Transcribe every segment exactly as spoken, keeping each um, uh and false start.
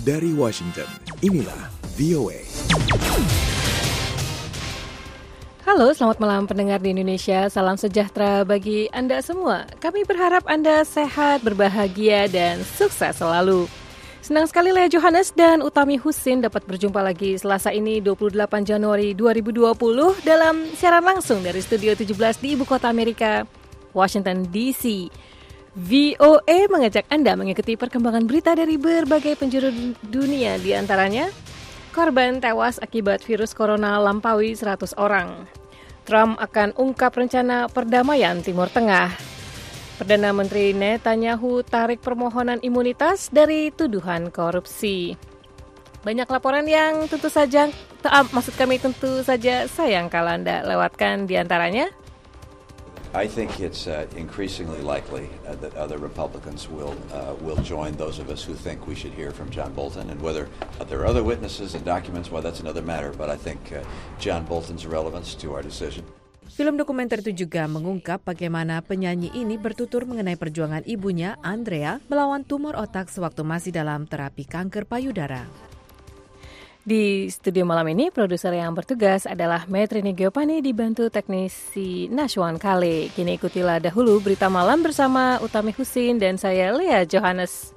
Dari Washington, inilah V O A. Halo, selamat malam pendengar di Indonesia. Salam sejahtera bagi Anda semua. Kami berharap Anda sehat, berbahagia, dan sukses selalu. Senang sekali Lea Johannes dan Utami Husin dapat berjumpa lagi Selasa ini dua puluh delapan Januari dua ribu dua puluh dalam siaran langsung dari Studio tujuh belas di Ibu Kota Amerika, Washington D C. V O A mengajak Anda mengikuti perkembangan berita dari berbagai penjuru dunia, di antaranya korban tewas akibat virus corona lampaui seratus orang. Trump akan ungkap rencana perdamaian Timur Tengah. Perdana Menteri Netanyahu tarik permohonan imunitas dari tuduhan korupsi. Banyak laporan yang tentu saja, uh, maksud kami tentu saja sayang kalau Anda lewatkan, di antaranya. I think it's uh, increasingly likely uh, that other Republicans will uh, will join those of us who think we should hear from John Bolton, and whether uh, there are other witnesses and documents, well, that's another matter. But I think uh, John Bolton's relevance to our decision. Film dokumenter itu juga mengungkap bagaimana penyanyi ini bertutur mengenai perjuangan ibunya, Andrea, melawan tumor otak sewaktu masih dalam terapi kanker payudara. Di studio malam ini, produser yang bertugas adalah Metrini Geopani dibantu teknisi Nashwan Kale. Kini ikutilah dahulu berita malam bersama Utami Husin dan saya Lea Johannes.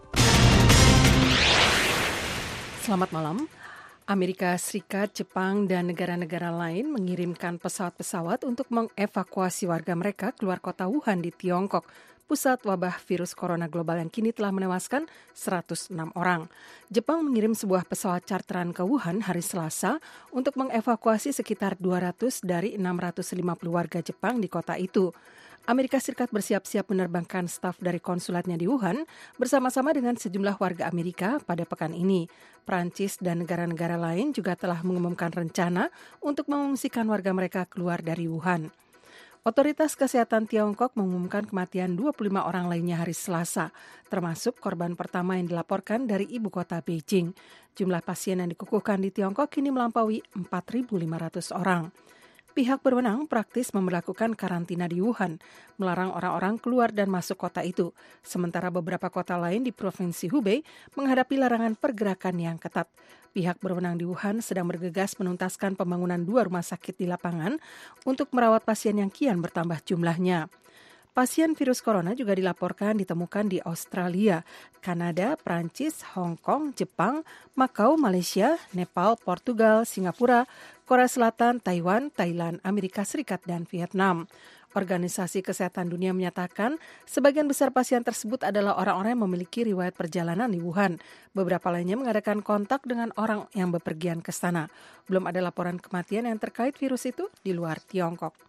Selamat malam. Amerika Serikat, Jepang, dan negara-negara lain mengirimkan pesawat-pesawat untuk mengevakuasi warga mereka keluar kota Wuhan di Tiongkok, pusat wabah virus corona global yang kini telah menewaskan seratus enam orang. Jepang mengirim sebuah pesawat charteran ke Wuhan hari Selasa untuk mengevakuasi sekitar dua ratus dari enam ratus lima puluh warga Jepang di kota itu. Amerika Serikat bersiap-siap menerbangkan staf dari konsulatnya di Wuhan bersama-sama dengan sejumlah warga Amerika pada pekan ini. Prancis dan negara-negara lain juga telah mengumumkan rencana untuk mengungsikan warga mereka keluar dari Wuhan. Otoritas Kesehatan Tiongkok mengumumkan kematian dua puluh lima orang lainnya hari Selasa, termasuk korban pertama yang dilaporkan dari ibu kota Beijing. Jumlah pasien yang dikukuhkan di Tiongkok kini melampaui empat ribu lima ratus orang. Pihak berwenang praktis memberlakukan karantina di Wuhan, melarang orang-orang keluar dan masuk kota itu. Sementara beberapa kota lain di Provinsi Hubei menghadapi larangan pergerakan yang ketat. Pihak berwenang di Wuhan sedang bergegas menuntaskan pembangunan dua rumah sakit di lapangan untuk merawat pasien yang kian bertambah jumlahnya. Pasien virus corona juga dilaporkan ditemukan di Australia, Kanada, Prancis, Hong Kong, Jepang, Makau, Malaysia, Nepal, Portugal, Singapura, Korea Selatan, Taiwan, Thailand, Amerika Serikat, dan Vietnam. Organisasi Kesehatan Dunia menyatakan sebagian besar pasien tersebut adalah orang-orang yang memiliki riwayat perjalanan di Wuhan. Beberapa lainnya mengadakan kontak dengan orang yang bepergian ke sana. Belum ada laporan kematian yang terkait virus itu di luar Tiongkok.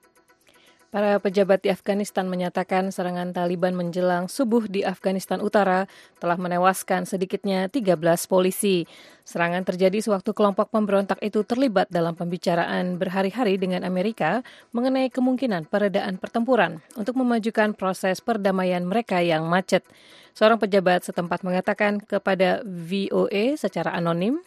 Para pejabat di Afghanistan menyatakan serangan Taliban menjelang subuh di Afghanistan Utara telah menewaskan sedikitnya tiga belas polisi. Serangan terjadi sewaktu kelompok pemberontak itu terlibat dalam pembicaraan berhari-hari dengan Amerika mengenai kemungkinan peredaan pertempuran untuk memajukan proses perdamaian mereka yang macet. Seorang pejabat setempat mengatakan kepada V O A secara anonim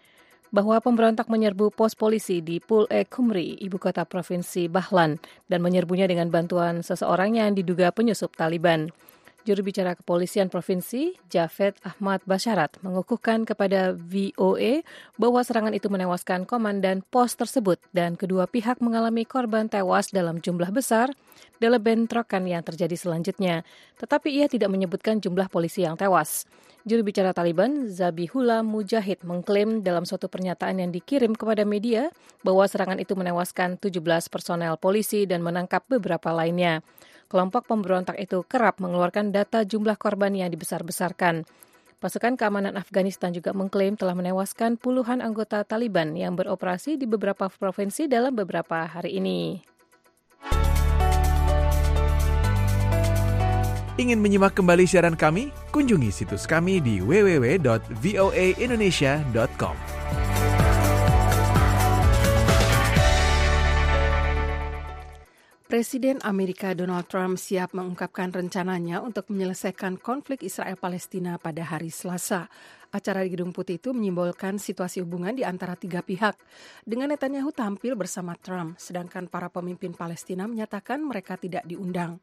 bahwa pemberontak menyerbu pos polisi di Pul-e-Khumri, ibu kota provinsi Bahlan, dan menyerbunya dengan bantuan seseorang yang diduga penyusup Taliban. Juru bicara kepolisian provinsi, Javed Ahmad Basharat, mengukuhkan kepada V O A bahwa serangan itu menewaskan komandan pos tersebut dan kedua pihak mengalami korban tewas dalam jumlah besar dalam bentrokan yang terjadi selanjutnya. Tetapi ia tidak menyebutkan jumlah polisi yang tewas. Juru bicara Taliban, Zabihullah Mujahid, mengklaim dalam suatu pernyataan yang dikirim kepada media bahwa serangan itu menewaskan tujuh belas personel polisi dan menangkap beberapa lainnya. Kelompok pemberontak itu kerap mengeluarkan data jumlah korban yang dibesar-besarkan. Pasukan keamanan Afghanistan juga mengklaim telah menewaskan puluhan anggota Taliban yang beroperasi di beberapa provinsi dalam beberapa hari ini. Ingin menyimak kembali siaran kami? Kunjungi situs kami di w w w dot v o a indonesia dot com. Presiden Amerika Donald Trump siap mengungkapkan rencananya untuk menyelesaikan konflik Israel-Palestina pada hari Selasa. Acara di Gedung Putih itu menyimbolkan situasi hubungan di antara tiga pihak. Dengan Netanyahu tampil bersama Trump, sedangkan para pemimpin Palestina menyatakan mereka tidak diundang.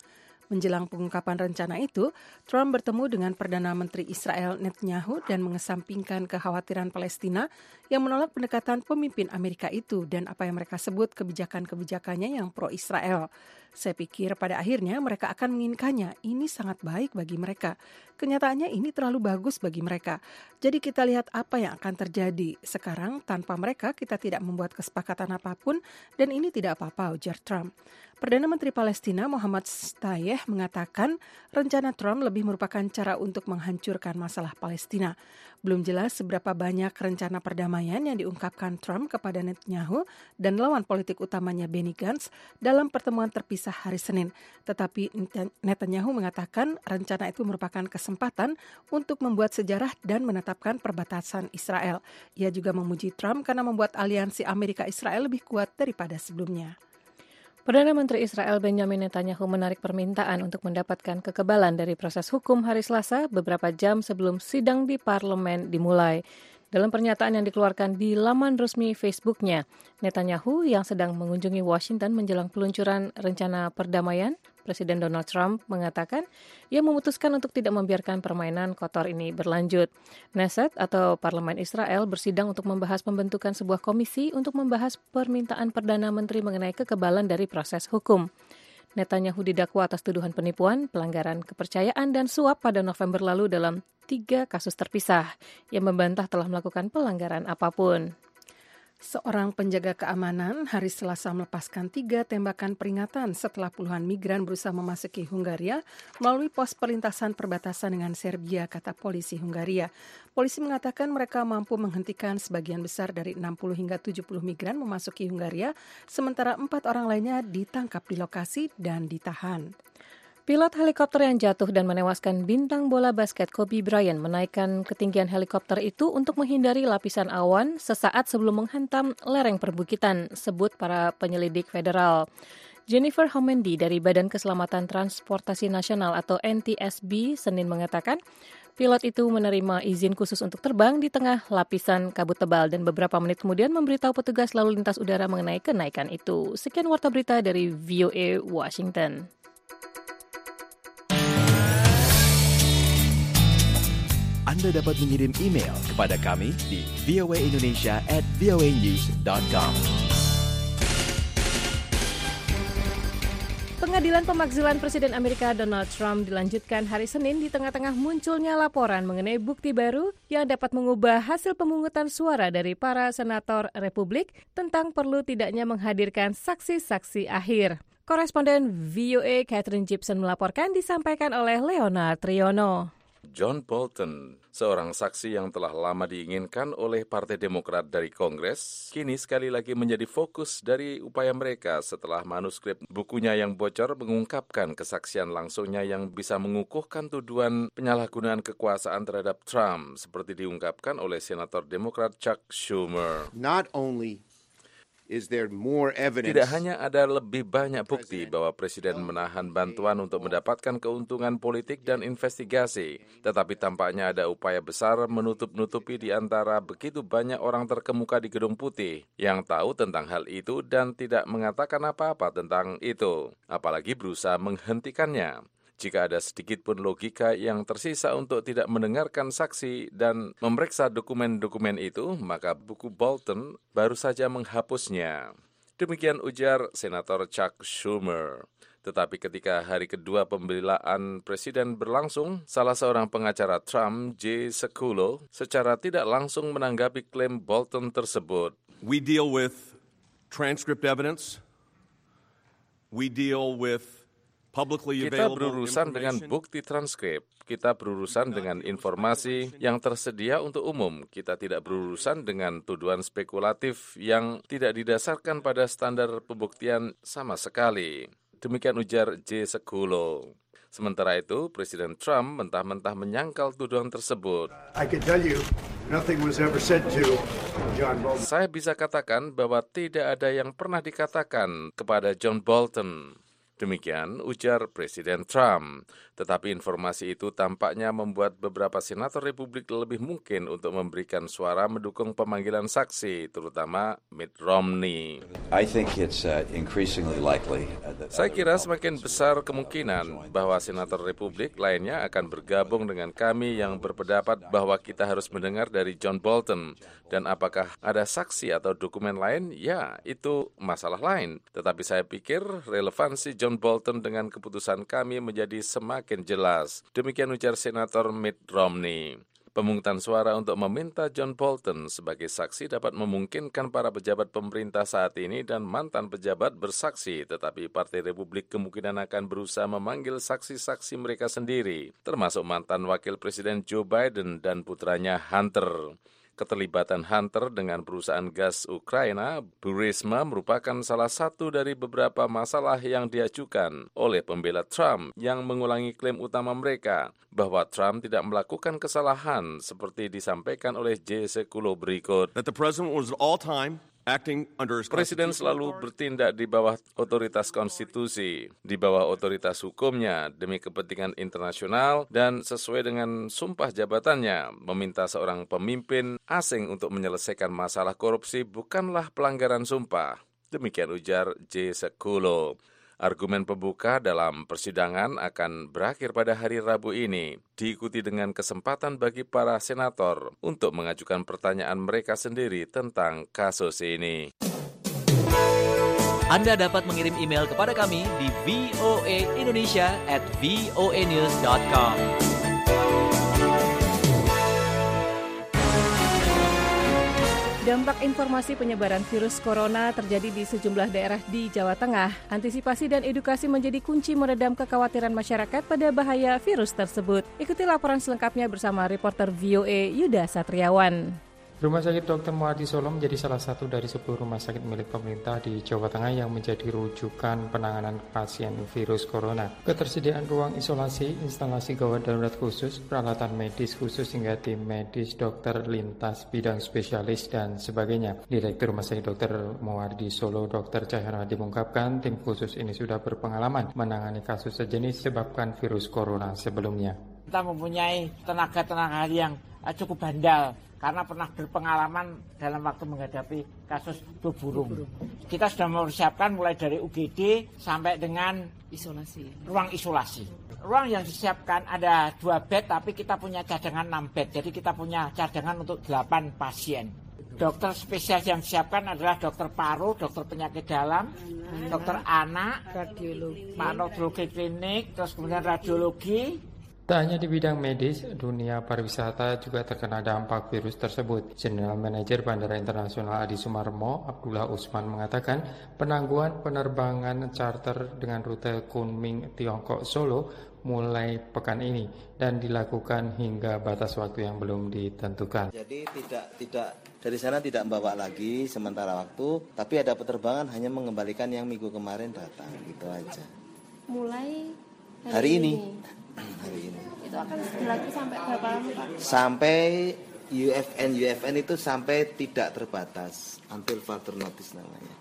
Menjelang pengungkapan rencana itu, Trump bertemu dengan Perdana Menteri Israel Netanyahu dan mengesampingkan kekhawatiran Palestina yang menolak pendekatan pemimpin Amerika itu dan apa yang mereka sebut kebijakan-kebijakannya yang pro-Israel. Saya pikir pada akhirnya mereka akan menginginkannya. Ini sangat baik bagi mereka. Kenyataannya ini terlalu bagus bagi mereka. Jadi kita lihat apa yang akan terjadi. Sekarang tanpa mereka kita tidak membuat kesepakatan apapun dan ini tidak apa-apa, ujar Trump. Perdana Menteri Palestina Muhammad Shtayyeh mengatakan rencana Trump lebih merupakan cara untuk menghancurkan masalah Palestina. Belum jelas seberapa banyak rencana perdamaian yang diungkapkan Trump kepada Netanyahu dan lawan politik utamanya Benny Gantz dalam pertemuan terpisah hari Senin. Tetapi Netanyahu mengatakan rencana itu merupakan kesempatan untuk membuat sejarah dan menetapkan perbatasan Israel. Ia juga memuji Trump karena membuat aliansi Amerika-Israel lebih kuat daripada sebelumnya. Perdana Menteri Israel Benjamin Netanyahu menarik permintaan untuk mendapatkan kekebalan dari proses hukum hari Selasa beberapa jam sebelum sidang di parlemen dimulai. Dalam pernyataan yang dikeluarkan di laman resmi Facebook-nya, Netanyahu yang sedang mengunjungi Washington menjelang peluncuran rencana perdamaian, Presiden Donald Trump mengatakan ia memutuskan untuk tidak membiarkan permainan kotor ini berlanjut. Knesset atau Parlemen Israel bersidang untuk membahas pembentukan sebuah komisi untuk membahas permintaan Perdana Menteri mengenai kekebalan dari proses hukum. Netanyahu didakwa atas tuduhan penipuan, pelanggaran kepercayaan, dan suap pada November lalu dalam tiga kasus terpisah. Ia membantah telah melakukan pelanggaran apapun. Seorang penjaga keamanan hari Selasa melepaskan tiga tembakan peringatan setelah puluhan migran berusaha memasuki Hungaria melalui pos perlintasan perbatasan dengan Serbia, kata polisi Hungaria. Polisi mengatakan mereka mampu menghentikan sebagian besar dari enam puluh hingga tujuh puluh migran memasuki Hungaria, sementara empat orang lainnya ditangkap di lokasi dan ditahan. Pilot helikopter yang jatuh dan menewaskan bintang bola basket Kobe Bryant menaikkan ketinggian helikopter itu untuk menghindari lapisan awan sesaat sebelum menghantam lereng perbukitan, sebut para penyelidik federal. Jennifer Homendy dari Badan Keselamatan Transportasi Nasional atau N T S B Senin mengatakan pilot itu menerima izin khusus untuk terbang di tengah lapisan kabut tebal dan beberapa menit kemudian memberitahu petugas lalu lintas udara mengenai kenaikan itu. Sekian warta berita dari V O A Washington. Anda dapat mengirim email kepada kami di v o a indonesia at v o a news dot com. Pengadilan pemakzulan Presiden Amerika Donald Trump dilanjutkan hari Senin di tengah-tengah munculnya laporan mengenai bukti baru yang dapat mengubah hasil pemungutan suara dari para senator Republik tentang perlu tidaknya menghadirkan saksi-saksi akhir. Koresponden V O A Catherine Gibson melaporkan, disampaikan oleh Leonard Triono. John Bolton, seorang saksi yang telah lama diinginkan oleh Partai Demokrat dari Kongres, kini sekali lagi menjadi fokus dari upaya mereka setelah manuskrip bukunya yang bocor mengungkapkan kesaksian langsungnya yang bisa mengukuhkan tuduhan penyalahgunaan kekuasaan terhadap Trump, seperti diungkapkan oleh Senator Demokrat Chuck Schumer. Not only is there more evidence. Tidak hanya ada lebih banyak bukti bahwa Presiden menahan bantuan untuk mendapatkan keuntungan politik dan investigasi, tetapi tampaknya ada upaya besar menutup-nutupi di antara begitu banyak orang terkemuka di Gedung Putih yang tahu tentang hal itu dan tidak mengatakan apa-apa tentang itu, apalagi berusaha menghentikannya. Jika ada sedikit pun logika yang tersisa untuk tidak mendengarkan saksi dan memeriksa dokumen-dokumen itu, maka buku Bolton baru saja menghapusnya. Demikian ujar Senator Chuck Schumer. Tetapi ketika hari kedua pembelaan Presiden berlangsung, salah seorang pengacara Trump, Jay Sekulow, secara tidak langsung menanggapi klaim Bolton tersebut. We deal with transcript evidence. We deal with Kita berurusan dengan bukti transkrip, kita berurusan dengan informasi yang tersedia untuk umum, kita tidak berurusan dengan tuduhan spekulatif yang tidak didasarkan pada standar pembuktian sama sekali. Demikian ujar Jay Sekulow. Sementara itu, Presiden Trump mentah-mentah menyangkal tuduhan tersebut. I can tell you, nothing was ever said to John Bolton. Saya bisa katakan bahwa tidak ada yang pernah dikatakan kepada John Bolton. Demikian ujar Presiden Trump. Tetapi informasi itu tampaknya membuat beberapa senator Republik lebih mungkin untuk memberikan suara mendukung pemanggilan saksi, terutama Mitt Romney. I think it's uh, increasingly likely that Saya kira semakin besar kemungkinan bahwa senator Republik lainnya akan bergabung dengan kami yang berpendapat bahwa kita harus mendengar dari John Bolton. Dan apakah ada saksi atau dokumen lain? Ya, itu masalah lain. Tetapi saya pikir relevansi John Bolton dengan keputusan kami menjadi semakin jelas. Demikian ujar Senator Mitt Romney. Pemungutan suara untuk meminta John Bolton sebagai saksi dapat memungkinkan para pejabat pemerintah saat ini dan mantan pejabat bersaksi, tetapi Partai Republik kemungkinan akan berusaha memanggil saksi-saksi mereka sendiri, termasuk mantan Wakil Presiden Joe Biden dan putranya Hunter. Keterlibatan Hunter dengan perusahaan gas Ukraina, Burisma, merupakan salah satu dari beberapa masalah yang diajukan oleh pembela Trump yang mengulangi klaim utama mereka bahwa Trump tidak melakukan kesalahan seperti disampaikan oleh Jay Sekulow berikut. That the president was at all time acting under his Presiden selalu bertindak di bawah otoritas konstitusi, di bawah otoritas hukumnya demi kepentingan internasional dan sesuai dengan sumpah jabatannya. Meminta seorang pemimpin asing untuk menyelesaikan masalah korupsi bukanlah pelanggaran sumpah. Demikian ujar Jay Sekulow. Argumen pembuka dalam persidangan akan berakhir pada hari Rabu ini, diikuti dengan kesempatan bagi para senator untuk mengajukan pertanyaan mereka sendiri tentang kasus ini. Anda dapat mengirim email kepada kami di v o a indonesia at v o a news dot com. Dampak informasi penyebaran virus corona terjadi di sejumlah daerah di Jawa Tengah. Antisipasi dan edukasi menjadi kunci meredam kekhawatiran masyarakat pada bahaya virus tersebut. Ikuti laporan selengkapnya bersama reporter V O A Yuda Satriawan. Rumah Sakit Dokter Muardi Solo menjadi salah satu dari sepuluh rumah sakit milik pemerintah di Jawa Tengah yang menjadi rujukan penanganan pasien virus corona. Ketersediaan ruang isolasi, instalasi gawat darurat khusus, peralatan medis khusus hingga tim medis, dokter lintas, bidang spesialis, dan sebagainya. Direktur Rumah Sakit Dokter Muardi Solo, Dokter Cahyarwadi mengungkapkan tim khusus ini sudah berpengalaman menangani kasus sejenis sebabkan virus corona sebelumnya. Kita mempunyai tenaga-tenaga yang cukup handal karena pernah berpengalaman dalam waktu menghadapi kasus flu burung. Kita sudah mempersiapkan mulai dari U G D sampai dengan isolasi, ruang isolasi. Ruang yang disiapkan ada dua bed, tapi kita punya cadangan enam bed. Jadi kita punya cadangan untuk delapan pasien. Dokter spesialis yang disiapkan adalah dokter paru, dokter penyakit dalam, dokter anak, radiologi, radiologi klinik, terus kemudian radiologi. Tak hanya di bidang medis, dunia pariwisata juga terkena dampak virus tersebut. General Manager Bandara Internasional Adi Sumarmo, Abdullah Usman, mengatakan penangguhan penerbangan charter dengan rute Kunming, Tiongkok, Solo mulai pekan ini dan dilakukan hingga batas waktu yang belum ditentukan. Jadi tidak tidak dari sana tidak membawa lagi sementara waktu, tapi ada penerbangan hanya mengembalikan yang minggu kemarin datang, gitu aja. Mulai hari, hari ini. ini. Hari ini. Itu akan berlaku sampai berapa lama, Pak? Sampai U F N U F N itu sampai tidak terbatas, until further notice namanya.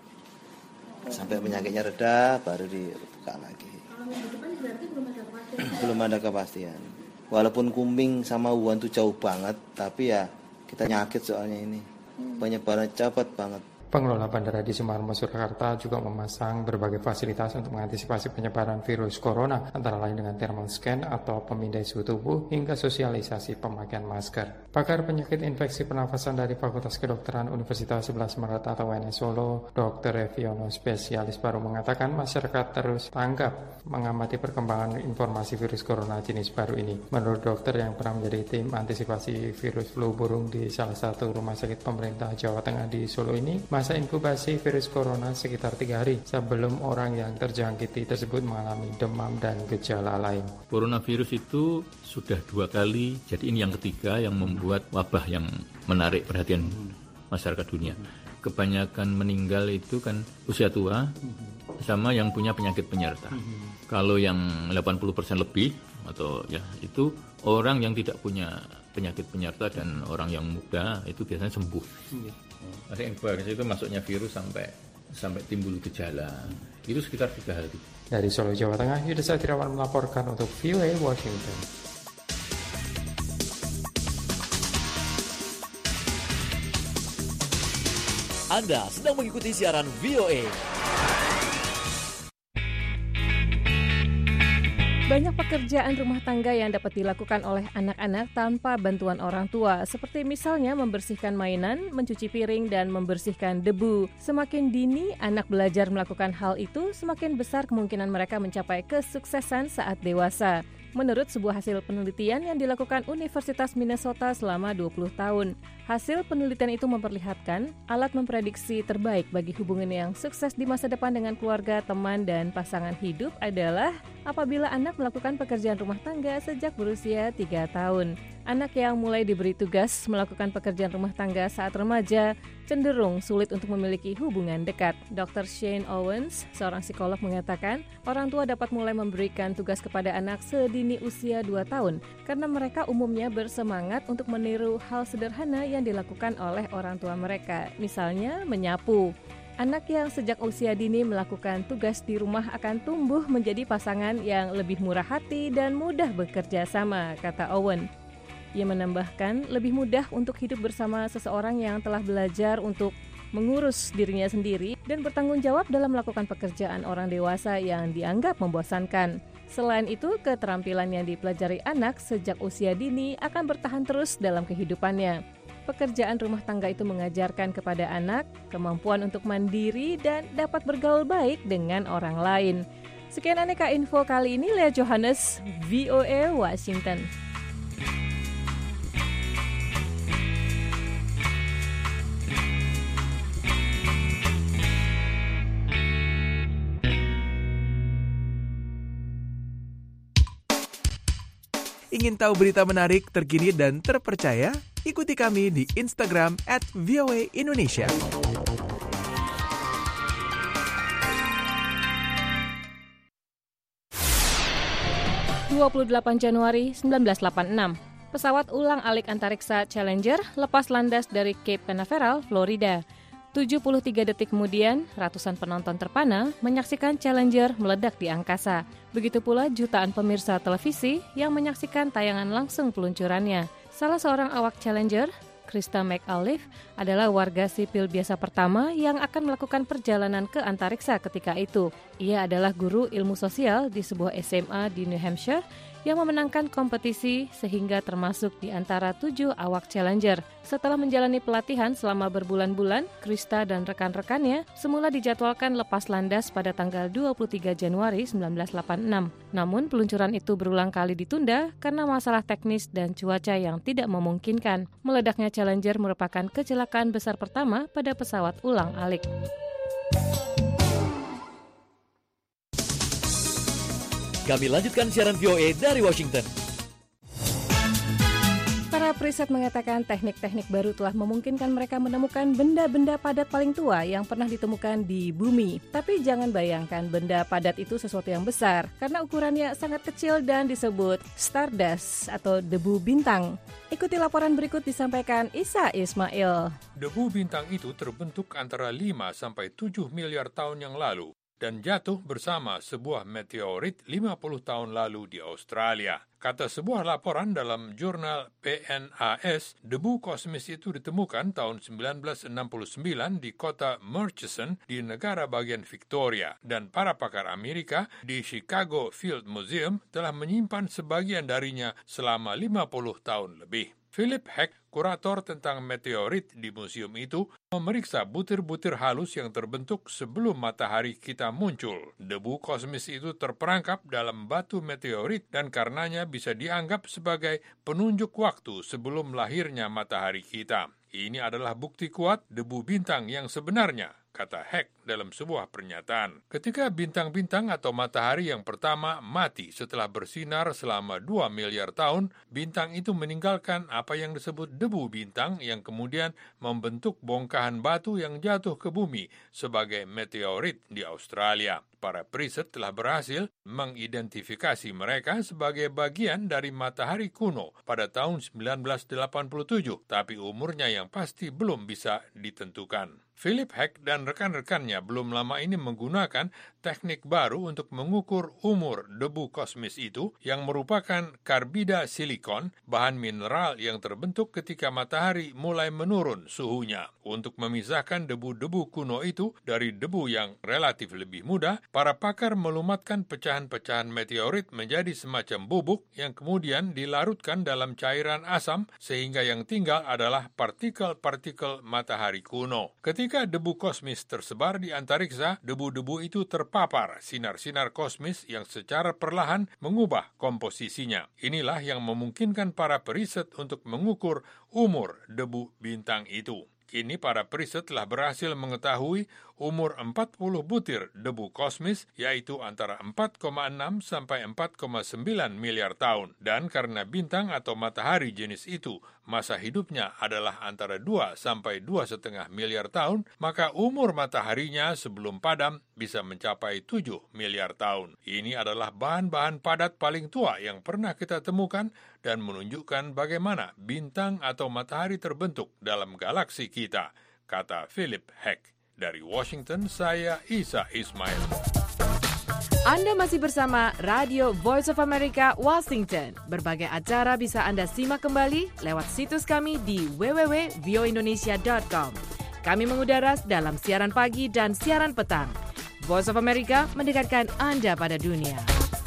Sampai penyakitnya reda baru dibuka lagi. Kalau minggu depan berarti belum ada kepastian. Belum ada kepastian. Walaupun Kunming sama Wuhan itu jauh banget, tapi ya kita nyakit soalnya ini. Penyebaran cepat banget. Pengelola Bandara Adi Sumarmo Surakarta juga memasang berbagai fasilitas untuk mengantisipasi penyebaran virus corona, antara lain dengan thermal scan atau pemindai suhu tubuh hingga sosialisasi pemakaian masker. Pakar penyakit infeksi pernafasan dari Fakultas Kedokteran Universitas sebelas Maret atau U N S Solo, Dokter Reviono, spesialis paru, mengatakan masyarakat terus tanggap mengamati perkembangan informasi virus corona jenis baru ini. Menurut dokter yang pernah menjadi tim antisipasi virus flu burung di salah satu rumah sakit pemerintah Jawa Tengah di Solo ini, masa inkubasi virus corona sekitar tiga hari sebelum orang yang terjangkiti tersebut mengalami demam dan gejala lain. Coronavirus itu sudah dua kali, jadi ini yang ketiga yang membuat wabah yang menarik perhatian masyarakat dunia. Kebanyakan meninggal itu kan usia tua sama yang punya penyakit penyerta. Kalau yang delapan puluh persen lebih atau ya itu orang yang tidak punya penyakit penyerta dan orang yang muda itu biasanya sembuh. Ada yang bagus itu masuknya virus sampai sampai timbul gejala. Itu sekitar tiga hari. Dari Solo, Jawa Tengah, Yudha Satriawan melaporkan untuk V O A Washington. Anda sedang mengikuti siaran V O A. Banyak pekerjaan rumah tangga yang dapat dilakukan oleh anak-anak tanpa bantuan orang tua, seperti misalnya membersihkan mainan, mencuci piring, dan membersihkan debu. Semakin dini anak belajar melakukan hal itu, semakin besar kemungkinan mereka mencapai kesuksesan saat dewasa. Menurut sebuah hasil penelitian yang dilakukan Universitas Minnesota selama dua puluh tahun. Hasil penelitian itu memperlihatkan alat memprediksi terbaik bagi hubungan yang sukses di masa depan dengan keluarga, teman, dan pasangan hidup adalah apabila anak melakukan pekerjaan rumah tangga sejak berusia tiga tahun. Anak yang mulai diberi tugas melakukan pekerjaan rumah tangga saat remaja cenderung sulit untuk memiliki hubungan dekat. dokter Shane Owens, seorang psikolog, mengatakan orang tua dapat mulai memberikan tugas kepada anak sedini usia dua tahun karena mereka umumnya bersemangat untuk meniru hal sederhana yang dilakukan oleh orang tua mereka, misalnya menyapu. Anak yang sejak usia dini melakukan tugas di rumah akan tumbuh menjadi pasangan yang lebih murah hati dan mudah bekerja sama, kata Owen. Ia menambahkan lebih mudah untuk hidup bersama seseorang yang telah belajar untuk mengurus dirinya sendiri dan bertanggung jawab dalam melakukan pekerjaan orang dewasa yang dianggap membosankan. Selain itu, keterampilan yang dipelajari anak sejak usia dini akan bertahan terus dalam kehidupannya. Pekerjaan rumah tangga itu mengajarkan kepada anak kemampuan untuk mandiri dan dapat bergaul baik dengan orang lain. Sekian Aneka Info kali ini, Lea Johannes, V O A Washington. Ingin tahu berita menarik, terkini, dan terpercaya? Ikuti kami di Instagram at V O A Indonesia. dua puluh delapan Januari seribu sembilan ratus delapan puluh enam, pesawat ulang-alik antariksa Challenger lepas landas dari Cape Canaveral, Florida. tujuh puluh tiga detik kemudian, ratusan penonton terpana menyaksikan Challenger meledak di angkasa. Begitu pula jutaan pemirsa televisi yang menyaksikan tayangan langsung peluncurannya. Salah seorang awak Challenger, Krista McAuliffe, adalah warga sipil biasa pertama yang akan melakukan perjalanan ke antariksa ketika itu. Ia adalah guru ilmu sosial di sebuah S M A di New Hampshire yang memenangkan kompetisi sehingga termasuk di antara tujuh awak Challenger. Setelah menjalani pelatihan selama berbulan-bulan, Krista dan rekan-rekannya semula dijadwalkan lepas landas pada tanggal dua puluh tiga Januari seribu sembilan ratus delapan puluh enam. Namun peluncuran itu berulang kali ditunda karena masalah teknis dan cuaca yang tidak memungkinkan. Meledaknya Challenger merupakan kecelakaan besar pertama pada pesawat ulang-alik. Kami lanjutkan siaran V O A dari Washington. Para periset mengatakan teknik-teknik baru telah memungkinkan mereka menemukan benda-benda padat paling tua yang pernah ditemukan di bumi. Tapi jangan bayangkan benda padat itu sesuatu yang besar, karena ukurannya sangat kecil dan disebut stardust atau debu bintang. Ikuti laporan berikut disampaikan Isa Ismail. Debu bintang itu terbentuk antara lima sampai tujuh miliar tahun yang lalu dan jatuh bersama sebuah meteorit lima puluh tahun lalu di Australia. Kata sebuah laporan dalam jurnal P N A S, debu kosmis itu ditemukan tahun seribu sembilan ratus enam puluh sembilan di kota Murchison di negara bagian Victoria, dan para pakar Amerika di Chicago Field Museum telah menyimpan sebagian darinya selama lima puluh tahun lebih. Philip Heck, kurator tentang meteorit di museum itu, memeriksa butir-butir halus yang terbentuk sebelum matahari kita muncul. Debu kosmis itu terperangkap dalam batu meteorit dan karenanya bisa dianggap sebagai penunjuk waktu sebelum lahirnya matahari kita. Ini adalah bukti kuat debu bintang yang sebenarnya, kata Heck dalam sebuah pernyataan. Ketika bintang-bintang atau matahari yang pertama mati setelah bersinar selama dua miliar tahun, bintang itu meninggalkan apa yang disebut debu bintang yang kemudian membentuk bongkahan batu yang jatuh ke bumi sebagai meteorit di Australia. Para periset telah berhasil mengidentifikasi mereka sebagai bagian dari matahari kuno pada tahun seribu sembilan ratus delapan puluh tujuh, tapi umurnya yang pasti belum bisa ditentukan. Philip Heck dan rekan-rekannya belum lama ini menggunakan teknik baru untuk mengukur umur debu kosmis itu yang merupakan karbida silikon, bahan mineral yang terbentuk ketika matahari mulai menurun suhunya. Untuk memisahkan debu-debu kuno itu dari debu yang relatif lebih muda, para pakar melumatkan pecahan-pecahan meteorit menjadi semacam bubuk yang kemudian dilarutkan dalam cairan asam sehingga yang tinggal adalah partikel-partikel matahari kuno. Ketika debu kosmis tersebar di antariksa, debu-debu itu terpapar sinar-sinar kosmis yang secara perlahan mengubah komposisinya. Inilah yang memungkinkan para periset untuk mengukur umur debu bintang itu. Kini para periset telah berhasil mengetahui umur empat puluh butir debu kosmis, yaitu antara empat koma enam sampai empat koma sembilan miliar tahun. Dan karena bintang atau matahari jenis itu masa hidupnya adalah antara dua sampai dua koma lima miliar tahun, maka umur mataharinya sebelum padam bisa mencapai tujuh miliar tahun. Ini adalah bahan-bahan padat paling tua yang pernah kita temukan dan menunjukkan bagaimana bintang atau matahari terbentuk dalam galaksi kita, kata Philip Heck. Dari Washington, saya Isa Ismail. Anda masih bersama Radio Voice of America, Washington. Berbagai acara bisa Anda simak kembali lewat situs kami di w w w titik v o indonesia titik com. Kami mengudara dalam siaran pagi dan siaran petang. Voice of America mendekatkan Anda pada dunia.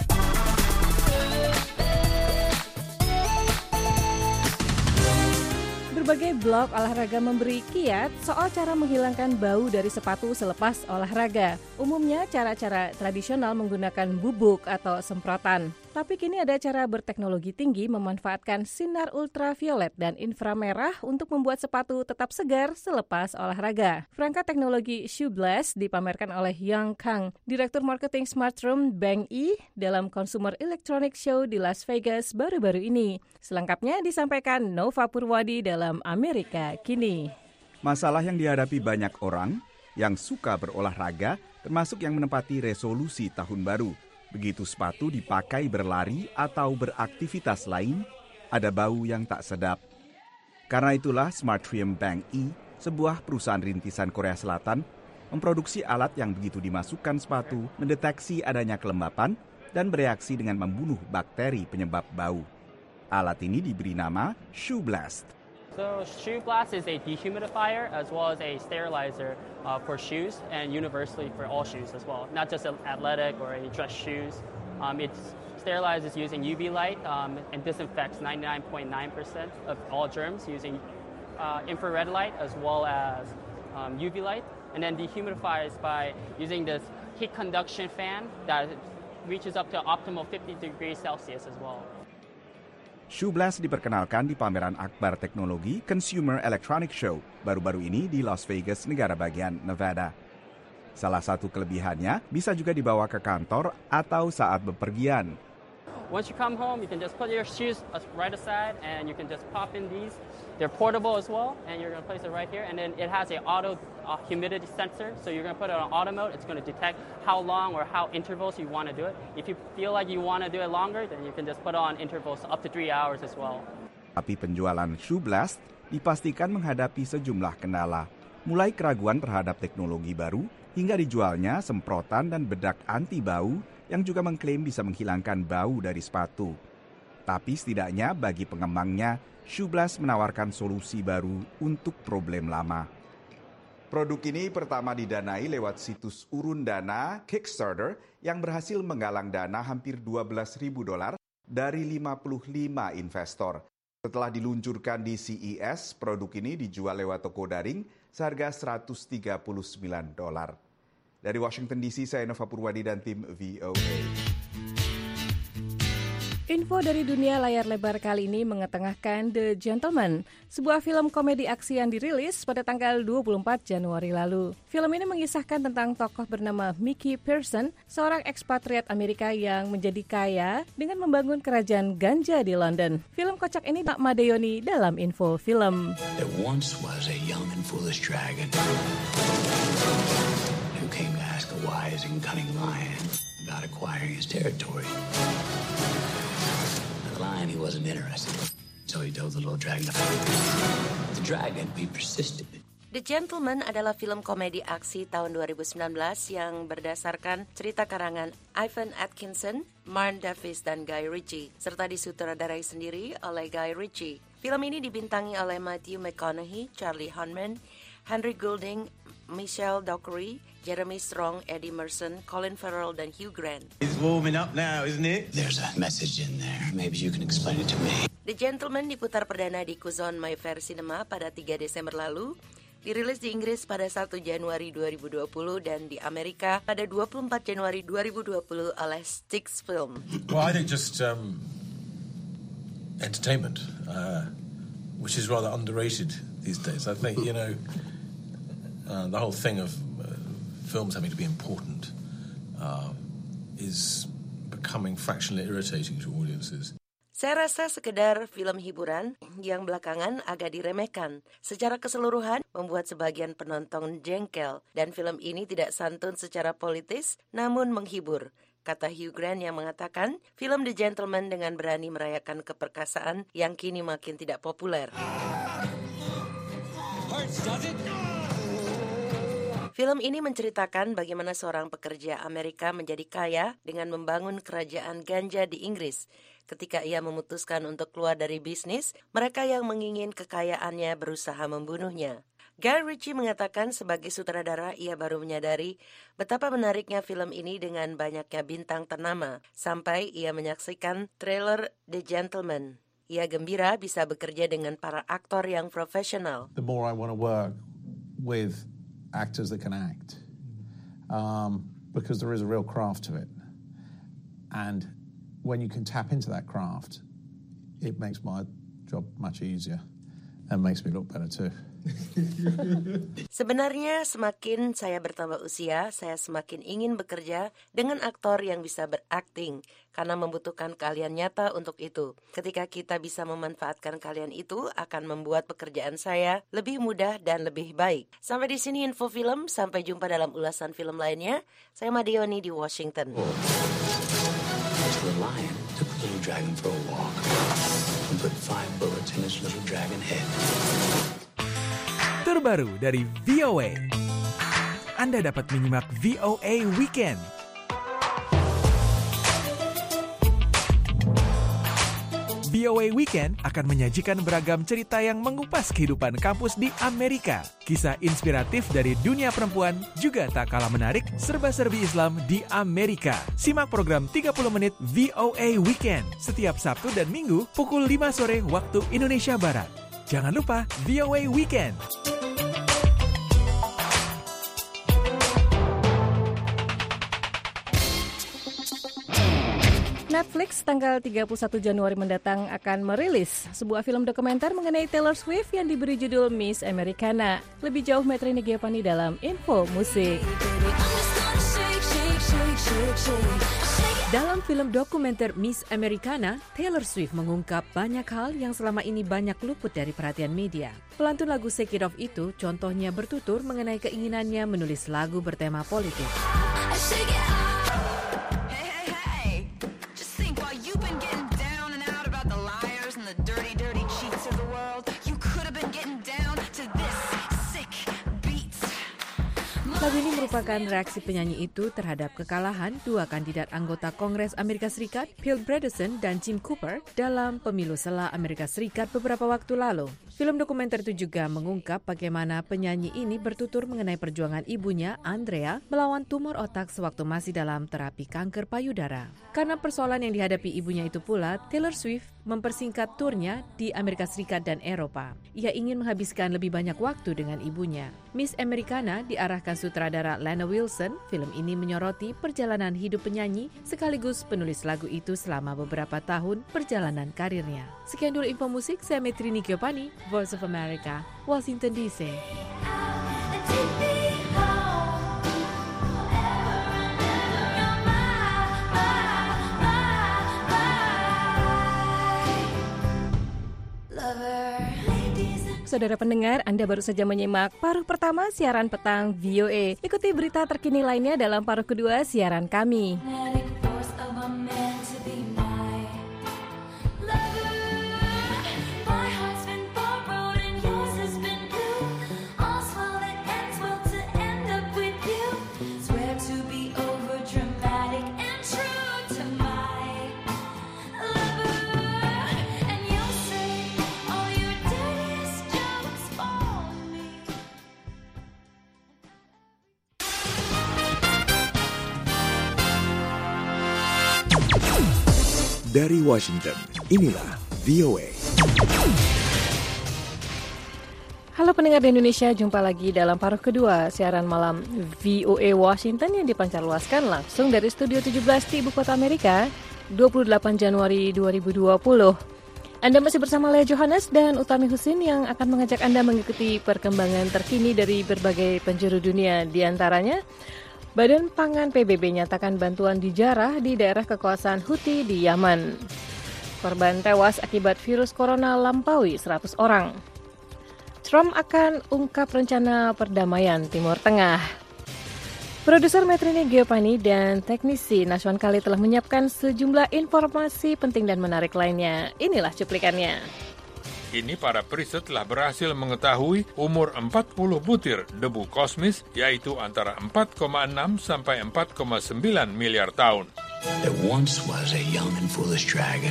Berbagai blog olahraga memberi kiat soal cara menghilangkan bau dari sepatu selepas olahraga. Umumnya cara-cara tradisional menggunakan bubuk atau semprotan. Tapi kini ada cara berteknologi tinggi memanfaatkan sinar ultraviolet dan inframerah untuk membuat sepatu tetap segar selepas olahraga. Perangkat teknologi Shoe Blast dipamerkan oleh Young Kang, Direktur Marketing Smartroom Bank E dalam Consumer Electronics Show di Las Vegas baru-baru ini. Selengkapnya disampaikan Nova Purwadi dalam Amerika Kini. Masalah yang dihadapi banyak orang yang suka berolahraga, termasuk yang menempati resolusi tahun baru. Begitu sepatu dipakai berlari atau beraktivitas lain, ada bau yang tak sedap. Karena itulah Smartrium Bank E, sebuah perusahaan rintisan Korea Selatan, memproduksi alat yang begitu dimasukkan sepatu mendeteksi adanya kelembapan dan bereaksi dengan membunuh bakteri penyebab bau. Alat ini diberi nama Shoe Blast. So Shoe Blast is a dehumidifier as well as a sterilizer uh, for shoes and universally for all shoes as well, not just athletic or any dress shoes. Um, it sterilizes using U V light um, and disinfects ninety-nine point nine percent of all germs using uh, infrared light as well as um, U V light, and then dehumidifies by using this heat conduction fan that reaches up to optimal fifty degrees Celsius as well. Shoe Blast diperkenalkan di pameran akbar teknologi Consumer Electronics Show baru-baru ini di Las Vegas, negara bagian Nevada. Salah satu kelebihannya bisa juga dibawa ke kantor atau saat bepergian. Once you come home, you can just put your shoes right aside and you can just pop in these. They're portable as well, and you're going to place it right here. And then it has a auto uh, humidity sensor, so you're going to put it on auto mode. It's going to detect how long or how intervals you want to do it. If you feel like you want to do it longer, then you can just put it on intervals up to three hours as well. Tapi penjualan Shoe Blast dipastikan menghadapi sejumlah kendala, mulai keraguan terhadap teknologi baru hingga dijualnya semprotan dan bedak anti bau yang juga mengklaim bisa menghilangkan bau dari sepatu. Tapi setidaknya bagi pengembangnya, Shoe Blast menawarkan solusi baru untuk problem lama. Produk ini pertama didanai lewat situs urun dana Kickstarter yang berhasil menggalang dana hampir dua belas ribu dolar dari lima puluh lima investor. Setelah diluncurkan di C E S, produk ini dijual lewat toko daring seharga seratus tiga puluh sembilan dolar. Dari Washington D C, saya Nova Purwadi dan tim V O A. Info dari dunia layar lebar kali ini mengetengahkan The Gentleman, sebuah film komedi aksi yang dirilis pada tanggal dua puluh empat Januari lalu. Film ini mengisahkan tentang tokoh bernama Mickey Pearson, seorang ekspatriat Amerika yang menjadi kaya dengan membangun kerajaan ganja di London. Film kocak ini tak Madeyoni dalam info film. There once was a young and foolish dragon who came to ask a wise and cunning lion about acquiring his territory. The lion, he wasn't interested, so he told the little dragon. The dragon, he persisted. The Gentleman adalah film komedi aksi tahun dua ribu sembilan belas yang berdasarkan cerita karangan Ivan Atkinson, Marn Davis, dan Guy Ritchie, serta disutradarai sendiri oleh Guy Ritchie. Film ini dibintangi oleh Matthew McConaughey, Charlie Hunnam, Henry Golding, Michelle Dockery, Jeremy Strong, Eddie Merson, Colin Farrell, dan Hugh Grant. It's warming up now, isn't it? There's a message in there. Maybe you can explain it to me. The Gentleman diputar perdana di Curzon Mayfair Cinema pada tiga Desember lalu, dirilis di Inggris pada satu Januari dua ribu dua puluh dan di Amerika pada dua puluh empat Januari dua ribu dua puluh oleh Styx Film. Well, I think just um, entertainment, uh, which is rather underrated these days. I think, you know, uh, the whole thing of uh, films having to be important uh, is becoming fractionally irritating to audiences. Saya rasa sekedar film hiburan yang belakangan agak diremehkan. Secara keseluruhan membuat sebagian penonton jengkel dan film ini tidak santun secara politis namun menghibur, kata Hugh Grant yang mengatakan film The Gentleman dengan berani merayakan keperkasaan yang kini makin tidak populer. Film ini menceritakan bagaimana seorang pekerja Amerika menjadi kaya dengan membangun kerajaan ganja di Inggris. Ketika ia memutuskan untuk keluar dari bisnis, mereka yang menginginkan kekayaannya berusaha membunuhnya. Guy Ritchie mengatakan sebagai sutradara ia baru menyadari betapa menariknya film ini dengan banyaknya bintang ternama, sampai ia menyaksikan trailer The Gentleman. Ia gembira bisa bekerja dengan para aktor yang profesional. The more I want to work with actors that can act, um, because there is a real craft to it. And when you can tap into that craft, it makes my job much easier and makes me look better too. Sebenarnya semakin saya bertambah usia, saya semakin ingin bekerja dengan aktor yang bisa berakting karena membutuhkan keahlian nyata untuk itu. Ketika kita bisa memanfaatkan keahlian itu akan membuat pekerjaan saya lebih mudah dan lebih baik. Sampai di sini info film, sampai jumpa dalam ulasan film lainnya. Saya Madioni di Washington. The lion took the little dragon for a walk and put five bullets in his little dragon head. Terbaru dari V O A. Anda dapat menyimak V O A Weekend. V O A Weekend akan menyajikan beragam cerita yang mengupas kehidupan kampus di Amerika. Kisah inspiratif dari dunia perempuan juga tak kalah menarik, serba-serbi Islam di Amerika. Simak program tiga puluh menit V O A Weekend setiap Sabtu dan Minggu pukul lima sore waktu Indonesia Barat. Jangan lupa V O A Weekend. Netflix tanggal tiga puluh satu Januari mendatang akan merilis sebuah film dokumenter mengenai Taylor Swift yang diberi judul Miss Americana. Lebih jauh Metrini Giovanni dalam Info Musik. Dalam film dokumenter Miss Americana, Taylor Swift mengungkap banyak hal yang selama ini banyak luput dari perhatian media. Pelantun lagu Shake It Off itu contohnya bertutur mengenai keinginannya menulis lagu bertema politik. Lagu ini merupakan reaksi penyanyi itu terhadap kekalahan dua kandidat anggota Kongres Amerika Serikat, Bill Bredesen dan Jim Cooper, dalam pemilu sela Amerika Serikat beberapa waktu lalu. Film dokumenter itu juga mengungkap bagaimana penyanyi ini bertutur mengenai perjuangan ibunya, Andrea, melawan tumor otak sewaktu masih dalam terapi kanker payudara. Karena persoalan yang dihadapi ibunya itu pula, Taylor Swift mempersingkat turnya di Amerika Serikat dan Eropa. Ia ingin menghabiskan lebih banyak waktu dengan ibunya. Miss Americana diarahkan sutradara Lana Wilson. Film ini menyoroti perjalanan hidup penyanyi sekaligus penulis lagu itu selama beberapa tahun perjalanan karirnya. Sekian dulu info musik, saya Metrini Giovanni, Voice of America, Washington D C. Saudara pendengar, Anda baru saja menyimak paruh pertama siaran petang V O A. Ikuti berita terkini lainnya dalam paruh kedua siaran kami. dari Washington, inilah V O A. Halo pendengar di Indonesia, jumpa lagi dalam paruh kedua siaran malam V O A Washington yang dipancarluaskan langsung dari Studio tujuh belas di Ibu Kota Amerika, dua puluh delapan Januari dua ribu dua puluh. Anda masih bersama Lea Johannes dan Utami Husin yang akan mengajak Anda mengikuti perkembangan terkini dari berbagai penjuru dunia. Di antaranya, Badan Pangan P B B nyatakan bantuan dijarah di daerah kekuasaan Houthi di Yaman. Korban tewas akibat virus corona lampaui seratus orang. Trump akan ungkap rencana perdamaian Timur Tengah. Produser Metrini Geopani dan teknisi Nashwan Kali telah menyiapkan sejumlah informasi penting dan menarik lainnya. Inilah cuplikannya. Kini para periset telah berhasil mengetahui umur empat puluh butir debu kosmis, yaitu antara empat koma enam sampai empat koma sembilan miliar tahun. There once was a young and foolish dragon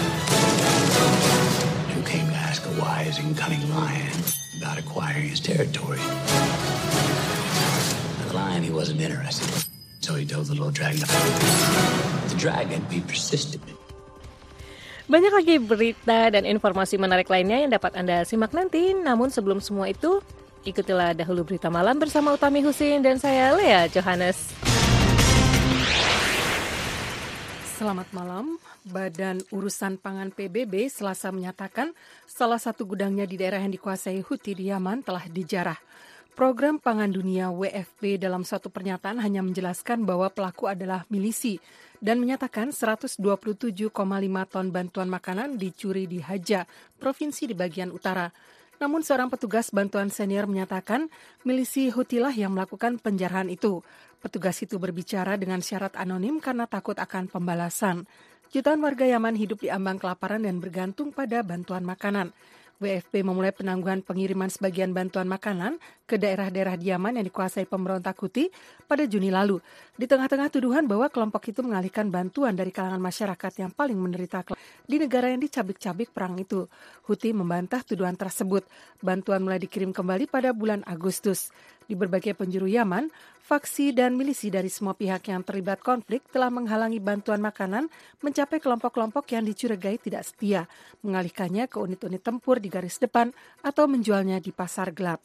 who came to ask a wise and cunning lion about acquiring his territory. The lion, he wasn't interested, so he told the little dragon. The dragon, be persistent. Banyak lagi berita dan informasi menarik lainnya yang dapat Anda simak nanti. Namun sebelum semua itu, ikutilah dahulu berita malam bersama Utami Husin dan saya Lea Johannes. Selamat malam. Badan Urusan Pangan P B B Selasa menyatakan salah satu gudangnya di daerah yang dikuasai Houthi di Yaman telah dijarah. Program Pangan Dunia W F P dalam suatu pernyataan hanya menjelaskan bahwa pelaku adalah milisi dan menyatakan seratus dua puluh tujuh koma lima ton bantuan makanan dicuri di Haja, provinsi di bagian utara. Namun seorang petugas bantuan senior menyatakan milisi Houthi-lah yang melakukan penjarahan itu. Petugas itu berbicara dengan syarat anonim karena takut akan pembalasan. Jutaan warga Yaman hidup di ambang kelaparan dan bergantung pada bantuan makanan. W F P memulai penangguhan pengiriman sebagian bantuan makanan ke daerah-daerah di Yaman yang dikuasai pemberontak Houthi pada Juni lalu. Di tengah-tengah tuduhan bahwa kelompok itu mengalihkan bantuan dari kalangan masyarakat yang paling menderita di negara yang dicabik-cabik perang itu. Houthi membantah tuduhan tersebut. Bantuan mulai dikirim kembali pada bulan Agustus. Di berbagai penjuru Yaman, faksi dan milisi dari semua pihak yang terlibat konflik telah menghalangi bantuan makanan mencapai kelompok-kelompok yang dicurigai tidak setia, mengalihkannya ke unit-unit tempur di garis depan atau menjualnya di pasar gelap.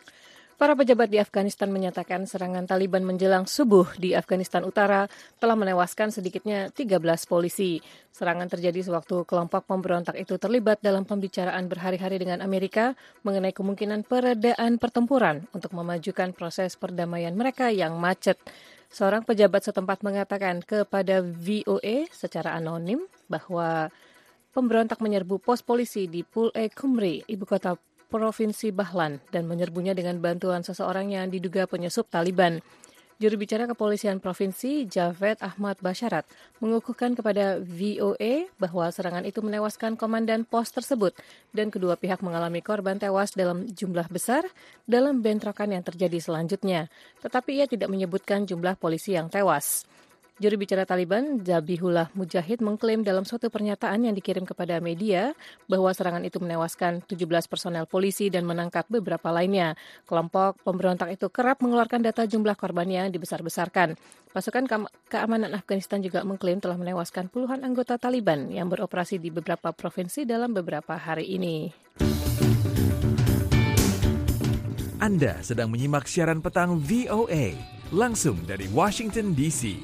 Para pejabat di Afghanistan menyatakan serangan Taliban menjelang subuh di Afghanistan Utara telah menewaskan sedikitnya tiga belas polisi. Serangan terjadi sewaktu kelompok pemberontak itu terlibat dalam pembicaraan berhari-hari dengan Amerika mengenai kemungkinan peredaan pertempuran untuk memajukan proses perdamaian mereka yang macet. Seorang pejabat setempat mengatakan kepada V O A secara anonim bahwa pemberontak menyerbu pos polisi di Pul-e-Khumri, ibu kota Provinsi Bahlan, dan menyerbunya dengan bantuan seseorang yang diduga penyusup Taliban. Juru bicara kepolisian provinsi, Javed Ahmad Basharat, mengukuhkan kepada V O A bahwa serangan itu menewaskan komandan pos tersebut dan kedua pihak mengalami korban tewas dalam jumlah besar dalam bentrokan yang terjadi selanjutnya. Tetapi ia tidak menyebutkan jumlah polisi yang tewas. Juru bicara Taliban, Zabihullah Mujahid, mengklaim dalam suatu pernyataan yang dikirim kepada media bahwa serangan itu menewaskan tujuh belas personel polisi dan menangkap beberapa lainnya. Kelompok pemberontak itu kerap mengeluarkan data jumlah korbannya yang dibesar-besarkan. Pasukan keamanan Afghanistan juga mengklaim telah menewaskan puluhan anggota Taliban yang beroperasi di beberapa provinsi dalam beberapa hari ini. Anda sedang menyimak siaran petang V O A langsung dari Washington D C.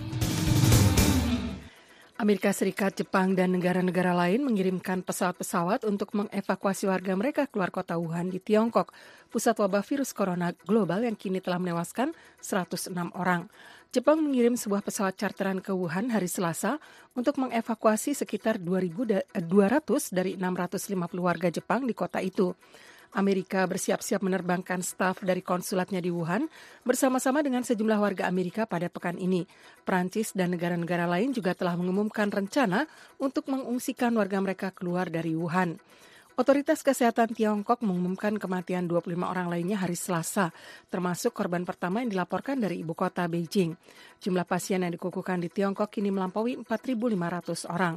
Amerika Serikat, Jepang, dan negara-negara lain mengirimkan pesawat-pesawat untuk mengevakuasi warga mereka keluar kota Wuhan di Tiongkok, pusat wabah virus corona global yang kini telah menewaskan seratus enam orang. Jepang mengirim sebuah pesawat charteran ke Wuhan hari Selasa untuk mengevakuasi sekitar dua ribu dua ratus dari enam ratus lima puluh warga Jepang di kota itu. Amerika bersiap-siap menerbangkan staf dari konsulatnya di Wuhan bersama-sama dengan sejumlah warga Amerika pada pekan ini. Prancis dan negara-negara lain juga telah mengumumkan rencana untuk mengungsikan warga mereka keluar dari Wuhan. Otoritas Kesehatan Tiongkok mengumumkan kematian dua puluh lima orang lainnya hari Selasa, termasuk korban pertama yang dilaporkan dari ibu kota Beijing. Jumlah pasien yang dikukuhkan di Tiongkok kini melampaui empat ribu lima ratus orang.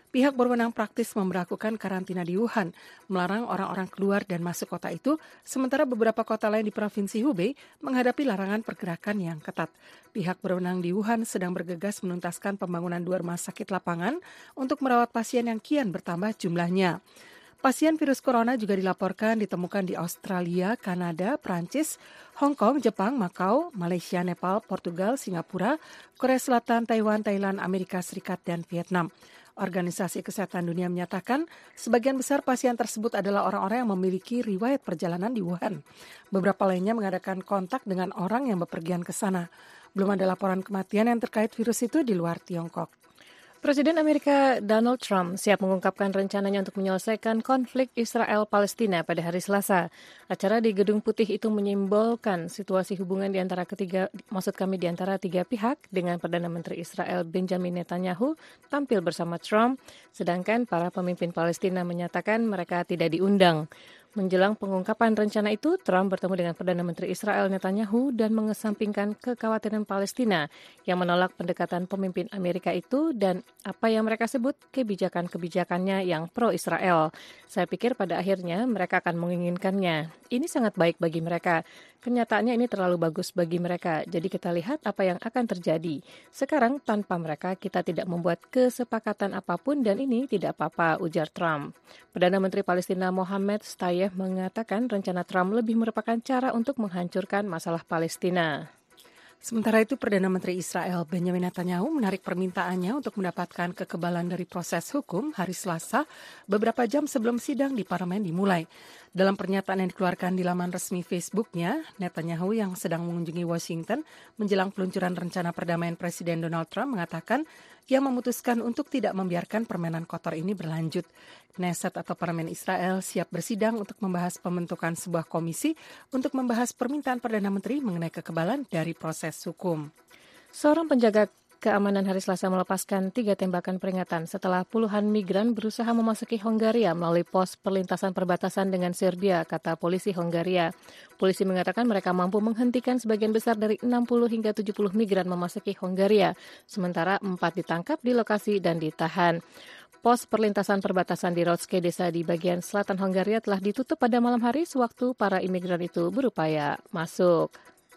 pihak berwenang praktis memberlakukan karantina di Wuhan, melarang orang-orang keluar dan masuk kota itu, sementara beberapa kota lain di Provinsi Hubei menghadapi larangan pergerakan yang ketat. Pihak berwenang di Wuhan sedang bergegas menuntaskan pembangunan dua rumah sakit lapangan untuk merawat pasien yang kian bertambah jumlahnya. Pasien virus corona juga dilaporkan ditemukan di Australia, Kanada, Prancis, Hong Kong, Jepang, Makau, Malaysia, Nepal, Portugal, Singapura, Korea Selatan, Taiwan, Thailand, Amerika Serikat, dan Vietnam. Organisasi Kesehatan Dunia menyatakan sebagian besar pasien tersebut adalah orang-orang yang memiliki riwayat perjalanan di Wuhan. Beberapa lainnya mengadakan kontak dengan orang yang bepergian ke sana. Belum ada laporan kematian yang terkait virus itu di luar Tiongkok. Presiden Amerika Donald Trump siap mengungkapkan rencananya untuk menyelesaikan konflik Israel-Palestina pada hari Selasa. Acara di Gedung Putih itu menyimbolkan situasi hubungan di antara ketiga, maksud kami di antara tiga pihak, dengan Perdana Menteri Israel Benjamin Netanyahu tampil bersama Trump, sedangkan para pemimpin Palestina menyatakan mereka tidak diundang. Menjelang pengungkapan rencana itu, Trump bertemu dengan Perdana Menteri Israel Netanyahu dan mengesampingkan kekhawatiran Palestina yang menolak pendekatan pemimpin Amerika itu dan apa yang mereka sebut kebijakan-kebijakannya yang pro-Israel. Saya pikir pada akhirnya mereka akan menginginkannya. Ini sangat baik bagi mereka. Kenyataannya ini terlalu bagus bagi mereka. Jadi kita lihat apa yang akan terjadi. Sekarang tanpa mereka kita tidak membuat kesepakatan apapun dan ini tidak apa-apa, ujar Trump. Perdana Menteri Palestina Mohammed Stayeh mengatakan rencana Trump lebih merupakan cara untuk menghancurkan masalah Palestina. Sementara itu, Perdana Menteri Israel Benjamin Netanyahu menarik permintaannya untuk mendapatkan kekebalan dari proses hukum hari Selasa beberapa jam sebelum sidang di parlemen dimulai. Dalam pernyataan yang dikeluarkan di laman resmi Facebooknya, Netanyahu yang sedang mengunjungi Washington menjelang peluncuran rencana perdamaian Presiden Donald Trump mengatakan yang memutuskan untuk tidak membiarkan permainan kotor ini berlanjut. Knesset atau Parlemen Israel siap bersidang untuk membahas pembentukan sebuah komisi untuk membahas permintaan Perdana Menteri mengenai kekebalan dari proses hukum. Seorang penjaga keamanan hari Selasa melepaskan tiga tembakan peringatan setelah puluhan migran berusaha memasuki Hongaria melalui pos perlintasan perbatasan dengan Serbia, kata polisi Hongaria. Polisi mengatakan mereka mampu menghentikan sebagian besar dari enam puluh hingga tujuh puluh migran memasuki Hongaria, sementara empat ditangkap di lokasi dan ditahan. Pos perlintasan perbatasan di Rotske, desa di bagian selatan Hongaria, telah ditutup pada malam hari sewaktu para imigran itu berupaya masuk.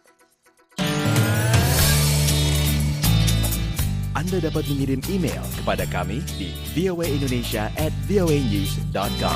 Anda dapat mengirim email kepada kami di v o a indonesia at v o a news dot com.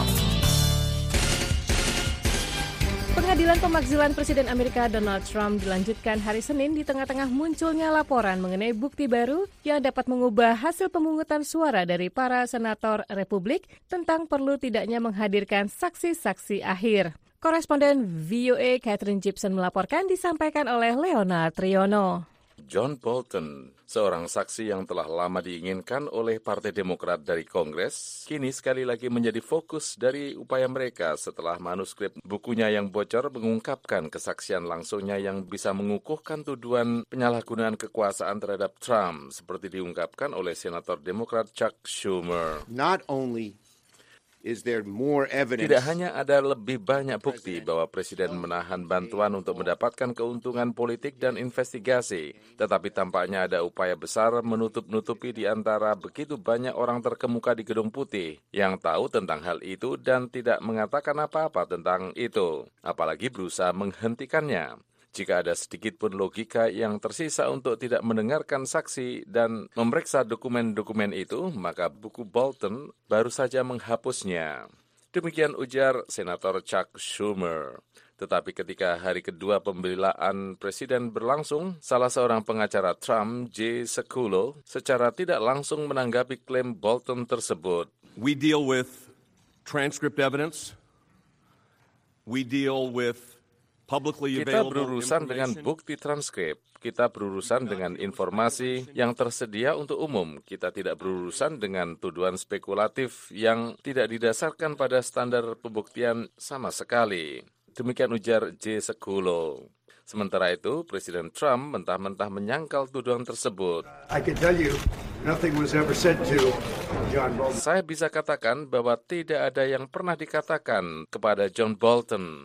Pengadilan pemakzulan Presiden Amerika Donald Trump dilanjutkan hari Senin di tengah-tengah munculnya laporan mengenai bukti baru yang dapat mengubah hasil pemungutan suara dari para senator Republik tentang perlu tidaknya menghadirkan saksi-saksi akhir. Koresponden V O A Catherine Gibson melaporkan, disampaikan oleh Leonard Triono. John Bolton, seorang saksi yang telah lama diinginkan oleh Partai Demokrat dari Kongres, kini sekali lagi menjadi fokus dari upaya mereka setelah manuskrip bukunya yang bocor mengungkapkan kesaksian langsungnya yang bisa mengukuhkan tuduhan penyalahgunaan kekuasaan terhadap Trump, seperti diungkapkan oleh Senator Demokrat Chuck Schumer. Not only Is there more evidence? Tidak hanya ada lebih banyak bukti bahwa Presiden menahan bantuan untuk mendapatkan keuntungan politik dan investigasi, tetapi tampaknya ada upaya besar menutup-nutupi di antara begitu banyak orang terkemuka di Gedung Putih yang tahu tentang hal itu dan tidak mengatakan apa-apa tentang itu, apalagi berusaha menghentikannya. Jika ada sedikit pun logika yang tersisa untuk tidak mendengarkan saksi dan memeriksa dokumen-dokumen itu, maka buku Bolton baru saja menghapusnya. Demikian ujar Senator Chuck Schumer. Tetapi ketika hari kedua pembelaan Presiden berlangsung, salah seorang pengacara Trump, Jay Sekulow, secara tidak langsung menanggapi klaim Bolton tersebut. We deal with transcript evidence. We deal with Kita berurusan dengan bukti transkrip, kita berurusan dengan informasi yang tersedia untuk umum, kita tidak berurusan dengan tuduhan spekulatif yang tidak didasarkan pada standar pembuktian sama sekali. Demikian ujar J. Sekulow. Sementara itu, Presiden Trump mentah-mentah menyangkal tuduhan tersebut. I can tell you, nothing was ever said to John Bolton. Saya bisa katakan bahwa tidak ada yang pernah dikatakan kepada John Bolton.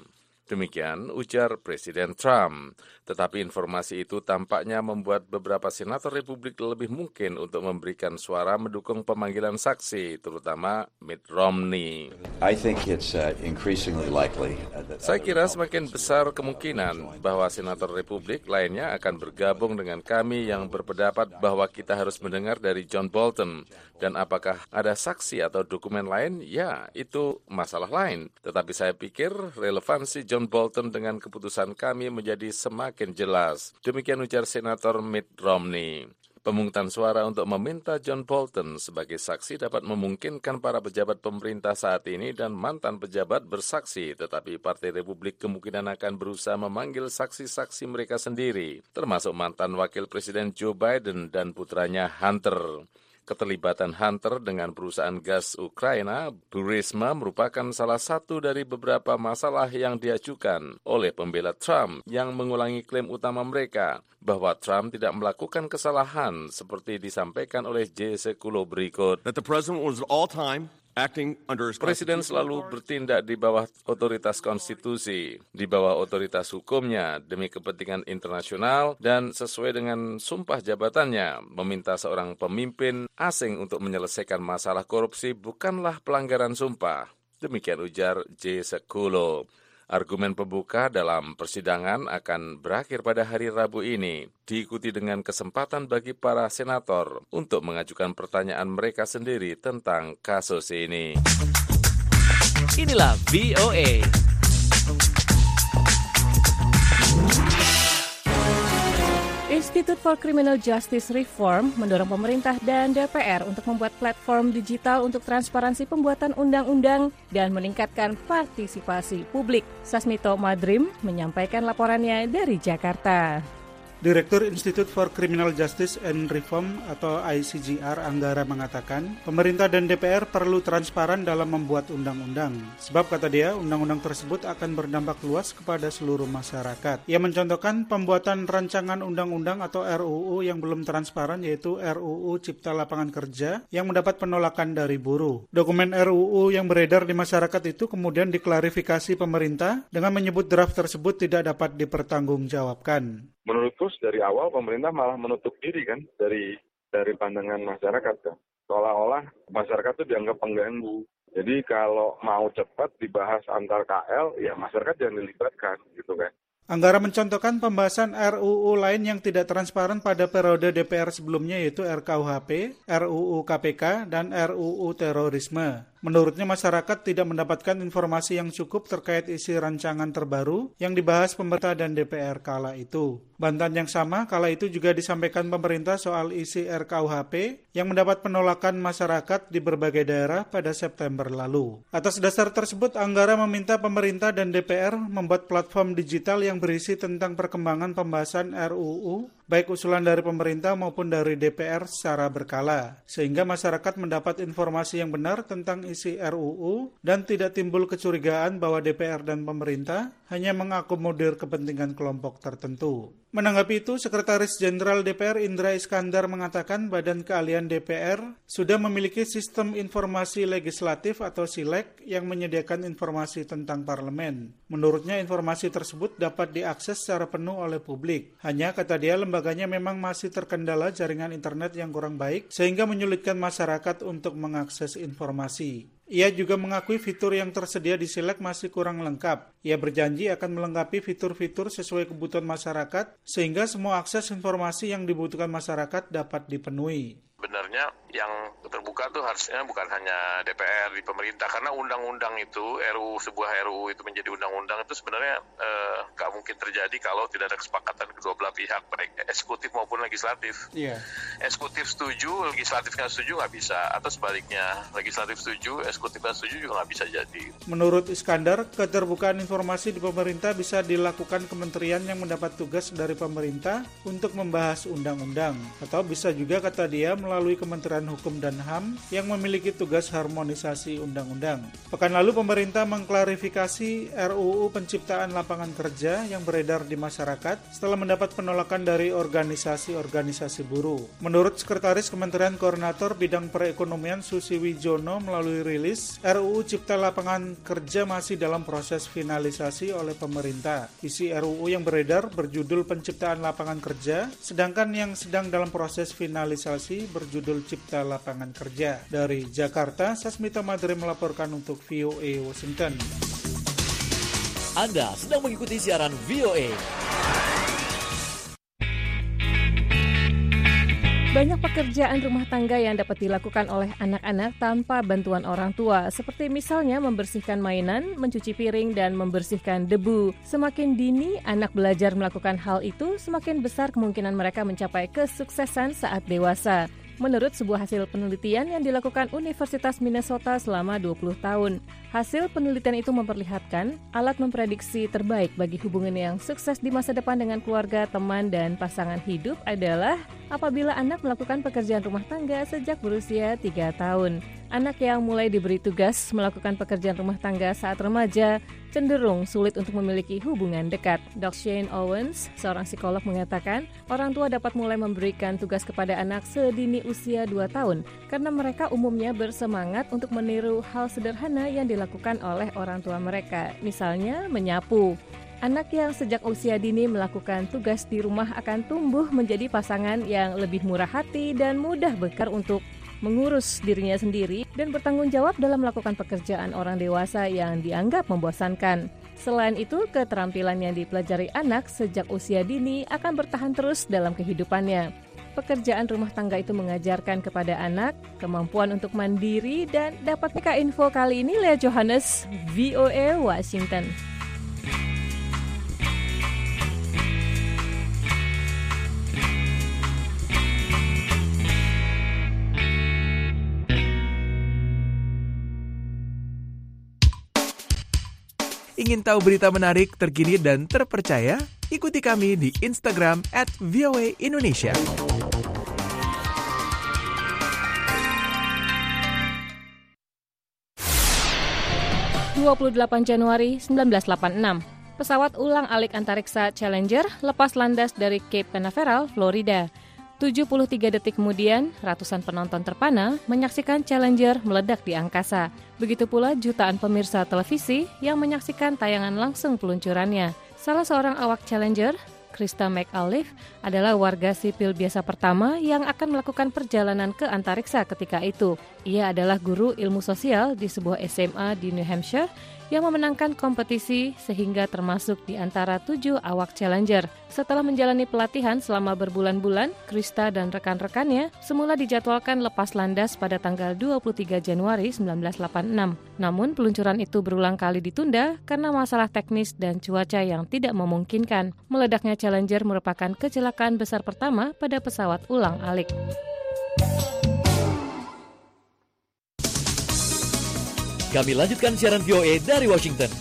Demikian ujar Presiden Trump. Tetapi informasi itu tampaknya membuat beberapa senator Republik lebih mungkin untuk memberikan suara mendukung pemanggilan saksi, terutama Mitt Romney. I think it's uh, increasingly likely that Saya kira semakin besar kemungkinan bahwa senator Republik lainnya akan bergabung dengan kami yang berpendapat bahwa kita harus mendengar dari John Bolton. Dan apakah ada saksi atau dokumen lain? Ya, itu masalah lain. Tetapi saya pikir relevansi John Bolton dengan keputusan kami menjadi semakin jelas. Demikian ujar Senator Mitt Romney. Pemungutan suara untuk meminta John Bolton sebagai saksi dapat memungkinkan para pejabat pemerintah saat ini dan mantan pejabat bersaksi, tetapi Partai Republik kemungkinan akan berusaha memanggil saksi-saksi mereka sendiri, termasuk mantan Wakil Presiden Joe Biden dan putranya Hunter. Keterlibatan Hunter dengan perusahaan gas Ukraina, Burisma, merupakan salah satu dari beberapa masalah yang diajukan oleh pembela Trump yang mengulangi klaim utama mereka bahwa Trump tidak melakukan kesalahan seperti disampaikan oleh Jay Sekulow berikut. That the president was at all time acting under his Presiden selalu bertindak di bawah otoritas konstitusi, di bawah otoritas hukumnya demi kepentingan internasional dan sesuai dengan sumpah jabatannya. Meminta seorang pemimpin asing untuk menyelesaikan masalah korupsi bukanlah pelanggaran sumpah. Demikian ujar Jay Sekulow. Argumen pembuka dalam persidangan akan berakhir pada hari Rabu ini, diikuti dengan kesempatan bagi para senator untuk mengajukan pertanyaan mereka sendiri tentang kasus ini. Inilah V O A. Institute for Criminal Justice Reform mendorong pemerintah dan D P R untuk membuat platform digital untuk transparansi pembuatan undang-undang dan meningkatkan partisipasi publik. Sasmito Madrim menyampaikan laporannya dari Jakarta. Direktur Institute for Criminal Justice and Reform atau I C G R Anggara mengatakan, pemerintah dan D P R perlu transparan dalam membuat undang-undang. Sebab kata dia, undang-undang tersebut akan berdampak luas kepada seluruh masyarakat. Ia mencontohkan pembuatan rancangan undang-undang atau R U U yang belum transparan, yaitu R U U Cipta Lapangan Kerja yang mendapat penolakan dari buruh. Dokumen R U U yang beredar di masyarakat itu kemudian diklarifikasi pemerintah dengan menyebut draft tersebut tidak dapat dipertanggungjawabkan. Menurutku dari awal pemerintah malah menutup diri kan dari dari pandangan masyarakat kan. Seolah-olah masyarakat itu dianggap pengganggu. Jadi kalau mau cepat dibahas antar K L, ya masyarakat jangan dilibatkan gitu kan. Anggara mencontohkan pembahasan R U U lain yang tidak transparan pada periode D P R sebelumnya, yaitu R K U H P, R U U K P K, dan R U U Terorisme. Menurutnya masyarakat tidak mendapatkan informasi yang cukup terkait isi rancangan terbaru yang dibahas pemerintah dan D P R kala itu. Bantahan yang sama kala itu juga disampaikan pemerintah soal isi R K U H P yang mendapat penolakan masyarakat di berbagai daerah pada September lalu. Atas dasar tersebut, Anggara meminta pemerintah dan D P R membuat platform digital yang berisi tentang perkembangan pembahasan R U U, baik usulan dari pemerintah maupun dari D P R secara berkala, sehingga masyarakat mendapat informasi yang benar tentang isi R U U dan tidak timbul kecurigaan bahwa D P R dan pemerintah hanya mengakomodir kepentingan kelompok tertentu. Menanggapi itu, Sekretaris Jenderal D P R Indra Iskandar mengatakan Badan Keahlian D P R sudah memiliki sistem informasi legislatif atau SILEG yang menyediakan informasi tentang parlemen. Menurutnya informasi tersebut dapat diakses secara penuh oleh publik. Hanya, kata dia, lembaganya memang masih terkendala jaringan internet yang kurang baik sehingga menyulitkan masyarakat untuk mengakses informasi. Ia juga mengakui fitur yang tersedia di SILEG masih kurang lengkap. Ia berjanji akan melengkapi fitur-fitur sesuai kebutuhan masyarakat sehingga semua akses informasi yang dibutuhkan masyarakat dapat dipenuhi. Sebenarnya yang terbuka tuh harusnya bukan hanya D P R di pemerintah, karena undang-undang itu, R U U, sebuah R U U itu menjadi undang-undang itu sebenarnya eh, gak mungkin terjadi kalau tidak ada kesepakatan kedua belah pihak, baik eksekutif maupun legislatif. Yeah. Eksekutif setuju, legislatif nggak setuju nggak bisa, atau sebaliknya, legislatif setuju, eksekutif nggak setuju juga nggak bisa jadi. Menurut Iskandar, keterbukaan informasi di pemerintah bisa dilakukan kementerian yang mendapat tugas dari pemerintah untuk membahas undang-undang, atau bisa juga, kata dia, melalui melalui Kementerian Hukum dan H A M yang memiliki tugas harmonisasi undang-undang. Pekan lalu pemerintah mengklarifikasi R U U Penciptaan Lapangan Kerja yang beredar di masyarakat setelah mendapat penolakan dari organisasi-organisasi buruh. Menurut Sekretaris Kementerian Koordinator Bidang Perekonomian Susi Wijono melalui rilis, R U U Cipta Lapangan Kerja masih dalam proses finalisasi oleh pemerintah. Isi R U U yang beredar berjudul Penciptaan Lapangan Kerja, sedangkan yang sedang dalam proses finalisasi berjudul Cipta Lapangan Kerja. Dari Jakarta, Sasmita Madre melaporkan untuk V O A Washington. Anda sedang mengikuti siaran V O A. Banyak pekerjaan rumah tangga yang dapat dilakukan oleh anak-anak tanpa bantuan orang tua, seperti misalnya membersihkan mainan, mencuci piring, dan membersihkan debu. Semakin dini anak belajar melakukan hal itu, semakin besar kemungkinan mereka mencapai kesuksesan saat dewasa. Menurut sebuah hasil penelitian yang dilakukan Universitas Minnesota selama dua puluh tahun. Hasil penelitian itu memperlihatkan alat memprediksi terbaik bagi hubungan yang sukses di masa depan dengan keluarga, teman, dan pasangan hidup adalah apabila anak melakukan pekerjaan rumah tangga sejak berusia tiga tahun. Anak yang mulai diberi tugas melakukan pekerjaan rumah tangga saat remaja cenderung sulit untuk memiliki hubungan dekat. dokter Shane Owens, seorang psikolog, mengatakan orang tua dapat mulai memberikan tugas kepada anak sedini usia dua tahun karena mereka umumnya bersemangat untuk meniru hal sederhana yang dilakukan oleh orang tua mereka, misalnya menyapu. Anak yang sejak usia dini melakukan tugas di rumah akan tumbuh menjadi pasangan yang lebih murah hati dan mudah bekar untuk mengurus dirinya sendiri dan bertanggung jawab dalam melakukan pekerjaan orang dewasa yang dianggap membosankan. Selain itu, keterampilan yang dipelajari anak sejak usia dini akan bertahan terus dalam kehidupannya. Pekerjaan rumah tangga itu mengajarkan kepada anak kemampuan untuk mandiri dan dapat mereka info kali ini Lea Johannes, V O A Washington. Ingin tahu berita menarik, terkini, dan terpercaya? Ikuti kami di Instagram at V O A Indonesia. dua puluh delapan Januari seribu sembilan ratus delapan puluh enam, pesawat ulang-alik antariksa Challenger lepas landas dari Cape Canaveral, Florida. tujuh puluh tiga detik kemudian, ratusan penonton terpana menyaksikan Challenger meledak di angkasa. Begitu pula jutaan pemirsa televisi yang menyaksikan tayangan langsung peluncurannya. Salah seorang awak Challenger, Krista McAuliffe, adalah warga sipil biasa pertama yang akan melakukan perjalanan ke antariksa ketika itu. Ia adalah guru ilmu sosial di sebuah S M A di New Hampshire yang memenangkan kompetisi sehingga termasuk di antara tujuh awak Challenger. Setelah menjalani pelatihan selama berbulan-bulan, Krista dan rekan-rekannya semula dijadwalkan lepas landas pada tanggal dua puluh tiga Januari seribu sembilan ratus delapan puluh enam. Namun peluncuran itu berulang kali ditunda karena masalah teknis dan cuaca yang tidak memungkinkan. Meledaknya Challenger merupakan kecelakaan besar pertama pada pesawat ulang-alik. Kami lanjutkan siaran V O A dari Washington.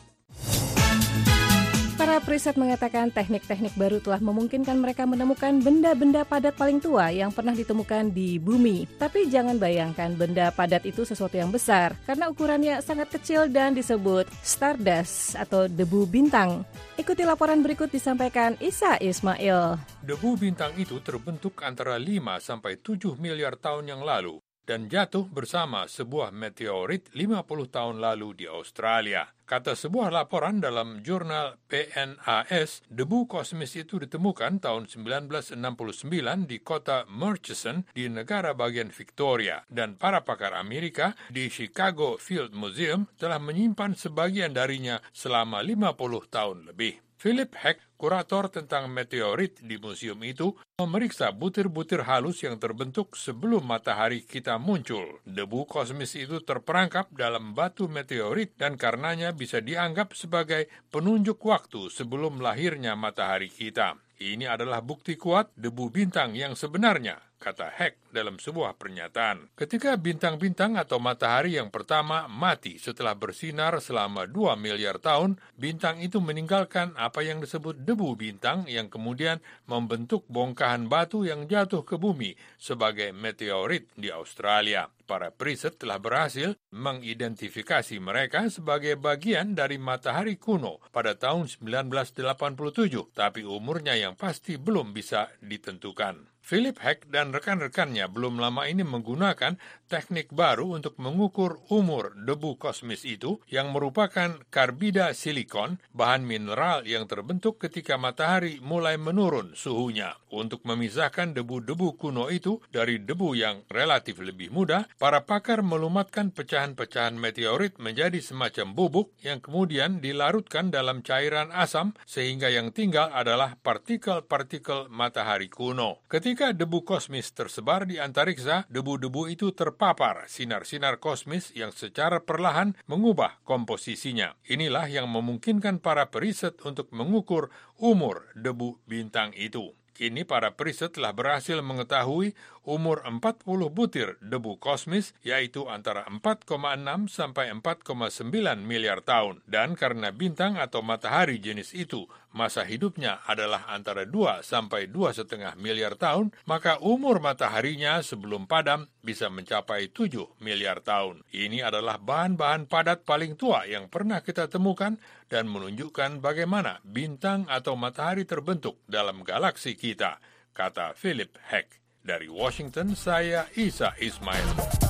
Para periset mengatakan teknik-teknik baru telah memungkinkan mereka menemukan benda-benda padat paling tua yang pernah ditemukan di bumi. Tapi jangan bayangkan benda padat itu sesuatu yang besar, karena ukurannya sangat kecil dan disebut stardust atau debu bintang. Ikuti laporan berikut disampaikan Isa Ismail. Debu bintang itu terbentuk antara lima sampai tujuh miliar tahun yang lalu dan jatuh bersama sebuah meteorit lima puluh tahun lalu di Australia. Kata sebuah laporan dalam jurnal P N A S, debu kosmis itu ditemukan tahun seribu sembilan ratus enam puluh sembilan di kota Murchison di negara bagian Victoria, dan para pakar Amerika di Chicago Field Museum telah menyimpan sebagian darinya selama lima puluh tahun lebih. Philip Heck, kurator tentang meteorit di museum itu, memeriksa butir-butir halus yang terbentuk sebelum matahari kita muncul. Debu kosmis itu terperangkap dalam batu meteorit dan karenanya bisa dianggap sebagai penunjuk waktu sebelum lahirnya matahari kita. Ini adalah bukti kuat debu bintang yang sebenarnya, kata Heck dalam sebuah pernyataan. Ketika bintang-bintang atau matahari yang pertama mati setelah bersinar selama dua miliar tahun, bintang itu meninggalkan apa yang disebut debu bintang yang kemudian membentuk bongkahan batu yang jatuh ke bumi sebagai meteorit di Australia. Para periset telah berhasil mengidentifikasi mereka sebagai bagian dari matahari kuno pada tahun sembilan belas delapan puluh tujuh, tapi umurnya yang pasti belum bisa ditentukan. Philip Heck dan rekan-rekannya belum lama ini menggunakan teknik baru untuk mengukur umur debu kosmis itu yang merupakan karbida silikon, bahan mineral yang terbentuk ketika matahari mulai menurun suhunya. Untuk memisahkan debu-debu kuno itu dari debu yang relatif lebih muda, para pakar melumatkan pecahan-pecahan meteorit menjadi semacam bubuk yang kemudian dilarutkan dalam cairan asam sehingga yang tinggal adalah partikel-partikel matahari kuno. Ketika debu kosmis tersebar di antariksa, debu-debu itu terpapar sinar-sinar kosmis yang secara perlahan mengubah komposisinya. Inilah yang memungkinkan para periset untuk mengukur umur debu bintang itu. Kini para periset telah berhasil mengetahui umur empat puluh butir debu kosmis, yaitu antara empat koma enam sampai empat koma sembilan miliar tahun. Dan karena bintang atau matahari jenis itu masa hidupnya adalah antara dua sampai dua koma lima miliar tahun, maka umur mataharinya sebelum padam bisa mencapai tujuh miliar tahun. Ini adalah bahan-bahan padat paling tua yang pernah kita temukan dan menunjukkan bagaimana bintang atau matahari terbentuk dalam galaksi kita, kata Philip Heck. Dari Washington, saya Isa Ismail.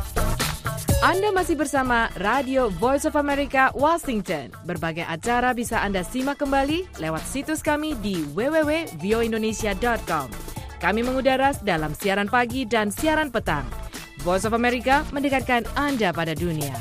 Anda masih bersama Radio Voice of America Washington. Berbagai acara bisa Anda simak kembali lewat situs kami di w w w titik v o indonesia titik com. Kami mengudara dalam siaran pagi dan siaran petang. Voice of America mendekatkan Anda pada dunia.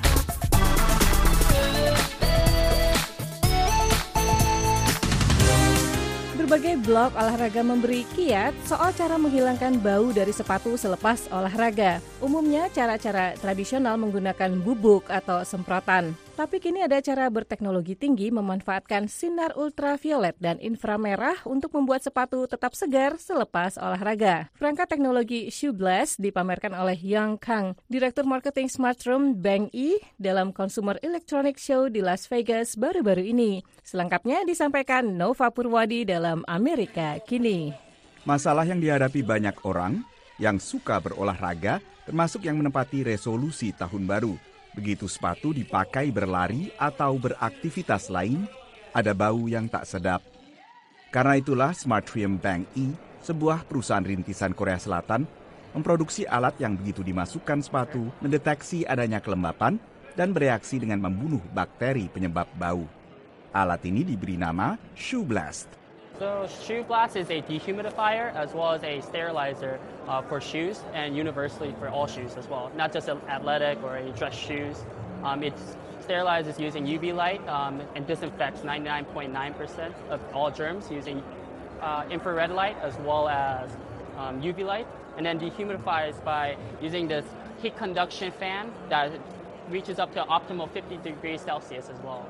Berbagai blog olahraga memberi kiat soal cara menghilangkan bau dari sepatu selepas olahraga. Umumnya cara-cara tradisional menggunakan bubuk atau semprotan. Tapi kini ada cara berteknologi tinggi memanfaatkan sinar ultraviolet dan inframerah untuk membuat sepatu tetap segar selepas olahraga. Perangkat teknologi Shoe Blast dipamerkan oleh Yang Kang, Direktur Marketing Smartroom Bank E dalam Consumer Electronics Show di Las Vegas baru-baru ini. Selengkapnya disampaikan Nova Purwadi dalam Amerika Kini. Masalah yang dihadapi banyak orang yang suka berolahraga, termasuk yang menempati resolusi tahun baru. Begitu sepatu dipakai berlari atau beraktivitas lain, ada bau yang tak sedap. Karena itulah Smartrium Bank E, sebuah perusahaan rintisan Korea Selatan, memproduksi alat yang begitu dimasukkan sepatu mendeteksi adanya kelembapan dan bereaksi dengan membunuh bakteri penyebab bau. Alat ini diberi nama Shoe Blast. So Shoe Blast is a dehumidifier as well as a sterilizer uh, for shoes and universally for all shoes as well, not just athletic or any dress shoes. Um, it sterilizes using U V light um, and disinfects ninety-nine point nine percent of all germs using uh, infrared light as well as um, U V light, and then dehumidifies by using this heat conduction fan that reaches up to optimal fifty degrees Celsius as well.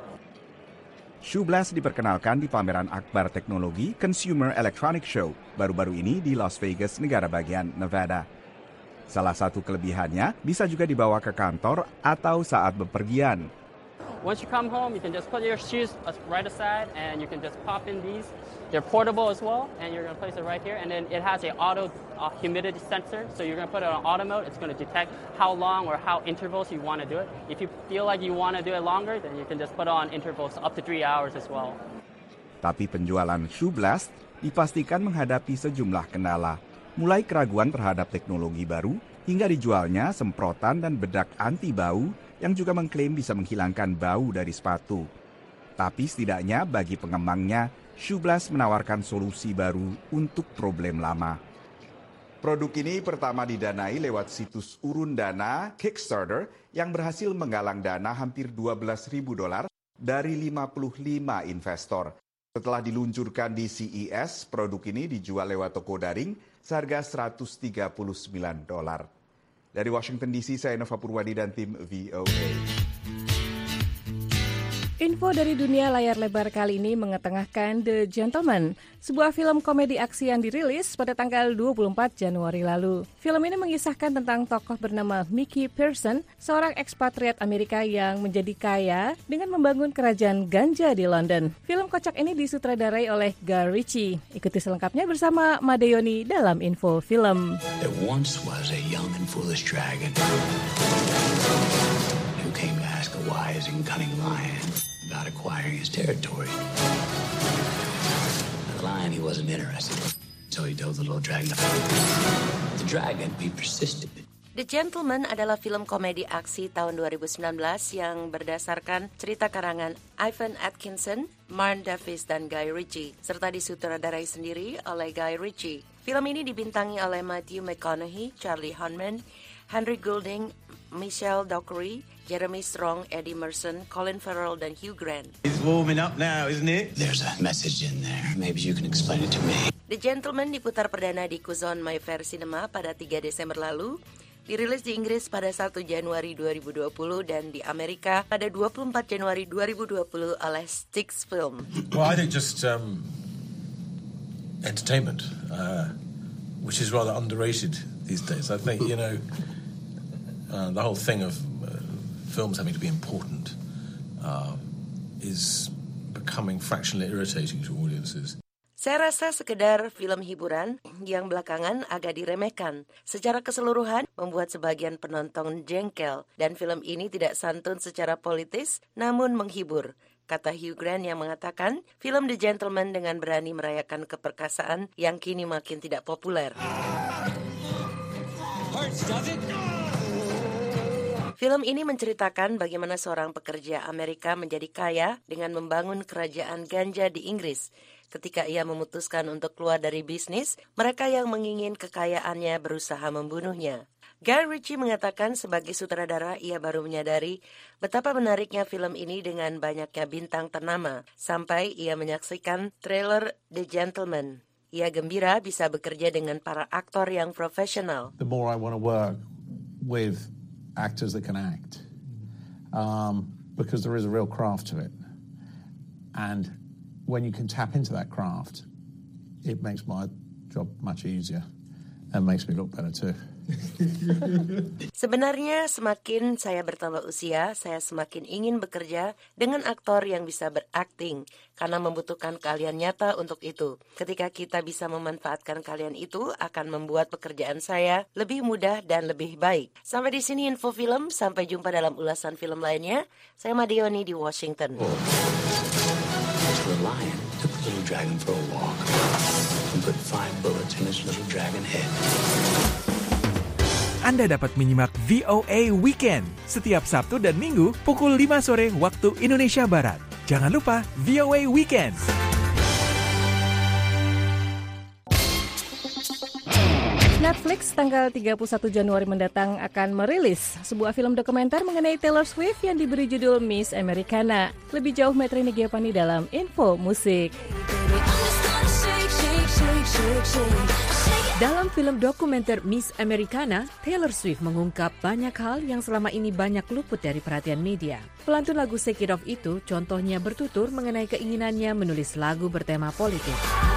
Shoe Blast diperkenalkan di pameran akbar teknologi Consumer Electronics Show baru-baru ini di Las Vegas, negara bagian Nevada. Salah satu kelebihannya bisa juga dibawa ke kantor atau saat bepergian. Once you come home, you can just put your shoes right aside and you can just pop in these. They're portable as well, and you're going to place it right here. And then it has a auto uh, humidity sensor, so you're going to put it on auto mode. It's going to detect how long or how intervals you want to do it. If you feel like you want to do it longer, then you can just put it on intervals up to three hours as well. Tapi penjualan Shoe Blast dipastikan menghadapi sejumlah kendala, mulai keraguan terhadap teknologi baru hingga dijualnya semprotan dan bedak anti bau yang juga mengklaim bisa menghilangkan bau dari sepatu. Tapi setidaknya bagi pengembangnya, Shoe Blast menawarkan solusi baru untuk problem lama. Produk ini pertama didanai lewat situs urun dana Kickstarter yang berhasil menggalang dana hampir dua belas ribu dolar dari lima puluh lima investor. Setelah diluncurkan di C E S, produk ini dijual lewat toko daring seharga seratus tiga puluh sembilan dolar. Dari Washington D C, saya Nova Purwadi dan tim V O A. Info dari dunia layar lebar kali ini mengetengahkan The Gentleman, sebuah film komedi aksi yang dirilis pada tanggal dua puluh empat Januari lalu. Film ini mengisahkan tentang tokoh bernama Mickey Pearson, seorang ekspatriat Amerika yang menjadi kaya dengan membangun kerajaan ganja di London. Film kocak ini disutradarai oleh Guy Ritchie. Ikuti selengkapnya bersama Madeyoni dalam Info Film. There once was a young and foolish dragon who came to ask a wise and cunning lion about acquiring his territory. The lion, he wasn't interested, so he told the little dragon. The dragon, he persisted. The Gentleman adalah film komedi aksi tahun dua ribu sembilan belas yang berdasarkan cerita karangan Ivan Atkinson, Marn Davis, dan Guy Ritchie, serta disutradarai sendiri oleh Guy Ritchie. Film ini dibintangi oleh Matthew McConaughey, Charlie Hunnam, Henry Golding, Michelle Dockery, Jeremy Strong, Eddie Merson, Colin Farrell, dan Hugh Grant. It's warming up now, isn't it? There's a message in there. Maybe you can explain it to me. The Gentleman diputar perdana di Curzon Mayfair Cinema pada tiga Desember lalu, dirilis di Inggris pada satu Januari dua ribu dua puluh dan di Amerika pada dua puluh empat Januari dua ribu dua puluh oleh Styx Film. Well, I think just um, entertainment, uh, which is rather underrated these days. I think, you know, uh, the whole thing of uh, films having to be important uh, is becoming fractionally irritating to audiences. Saya rasa sekedar film hiburan yang belakangan agak diremehkan. Secara keseluruhan membuat sebagian penonton jengkel dan film ini tidak santun secara politis namun menghibur, kata Hugh Grant yang mengatakan film The Gentleman dengan berani merayakan keperkasaan yang kini makin tidak populer. Film ini menceritakan bagaimana seorang pekerja Amerika menjadi kaya dengan membangun kerajaan ganja di Inggris. Ketika ia memutuskan untuk keluar dari bisnis, mereka yang menginginkan kekayaannya berusaha membunuhnya. Guy Ritchie mengatakan sebagai sutradara ia baru menyadari betapa menariknya film ini dengan banyaknya bintang ternama, sampai ia menyaksikan trailer The Gentleman. Ia gembira bisa bekerja dengan para aktor yang profesional. The more I want to work with actors that can act, um, because there is a real craft to it. And when you can tap into that craft, it makes my job much easier and makes me look better too. Sebenarnya semakin saya bertambah usia, saya semakin ingin bekerja dengan aktor yang bisa berakting karena membutuhkan keahlian nyata untuk itu. Ketika kita bisa memanfaatkan keahlian itu akan membuat pekerjaan saya lebih mudah dan lebih baik. Sampai di sini info film, sampai jumpa dalam ulasan film lainnya. Saya Madeyoni di Washington. The lion took the little dragon for a walk and put five bullets in his little dragon head. Anda dapat menyimak V O A Weekend setiap Sabtu dan Minggu pukul lima sore waktu Indonesia Barat. Jangan lupa V O A Weekend. Netflix tanggal tiga puluh satu Januari mendatang akan merilis sebuah film dokumenter mengenai Taylor Swift yang diberi judul Miss Americana. Lebih jauh Metrini Giovanni dalam Info Musik. Dalam film dokumenter Miss Americana, Taylor Swift mengungkap banyak hal yang selama ini banyak luput dari perhatian media. Pelantun lagu Shake It Off itu contohnya bertutur mengenai keinginannya menulis lagu bertema politik.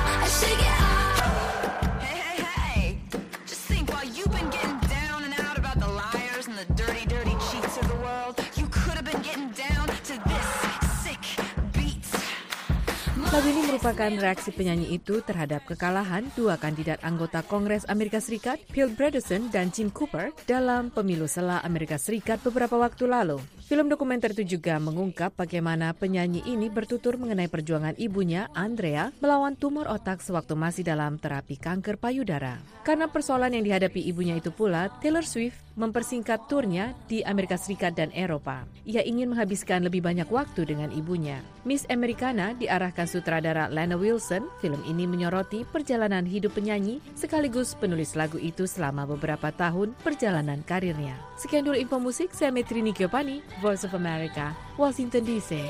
Lagu ini merupakan reaksi penyanyi itu terhadap kekalahan dua kandidat anggota Kongres Amerika Serikat, Bill Bredesen dan Jim Cooper, dalam pemilu sela Amerika Serikat beberapa waktu lalu. Film dokumenter itu juga mengungkap bagaimana penyanyi ini bertutur mengenai perjuangan ibunya, Andrea, melawan tumor otak sewaktu masih dalam terapi kanker payudara. Karena persoalan yang dihadapi ibunya itu pula, Taylor Swift mempersingkat turnya di Amerika Serikat dan Eropa. Ia ingin menghabiskan lebih banyak waktu dengan ibunya. Miss Americana diarahkan sutradara Lana Wilson. Film ini menyoroti perjalanan hidup penyanyi sekaligus penulis lagu itu selama beberapa tahun perjalanan karirnya. Sekian dulu info musik, saya Metrini Giovanni, Voice of America, Washington D C.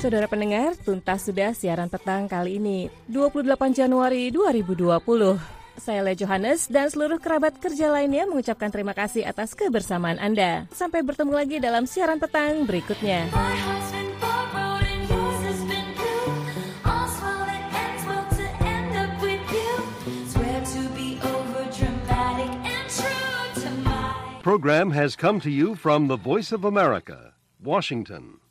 saudara pendengar, tuntas sudah siaran petang kali ini, dua puluh delapan Januari dua ribu dua puluh. Saya Le Johannes dan seluruh kerabat kerja lainnya mengucapkan terima kasih atas kebersamaan Anda. Sampai bertemu lagi dalam siaran petang berikutnya. Program has come to you from the Voice of America, Washington.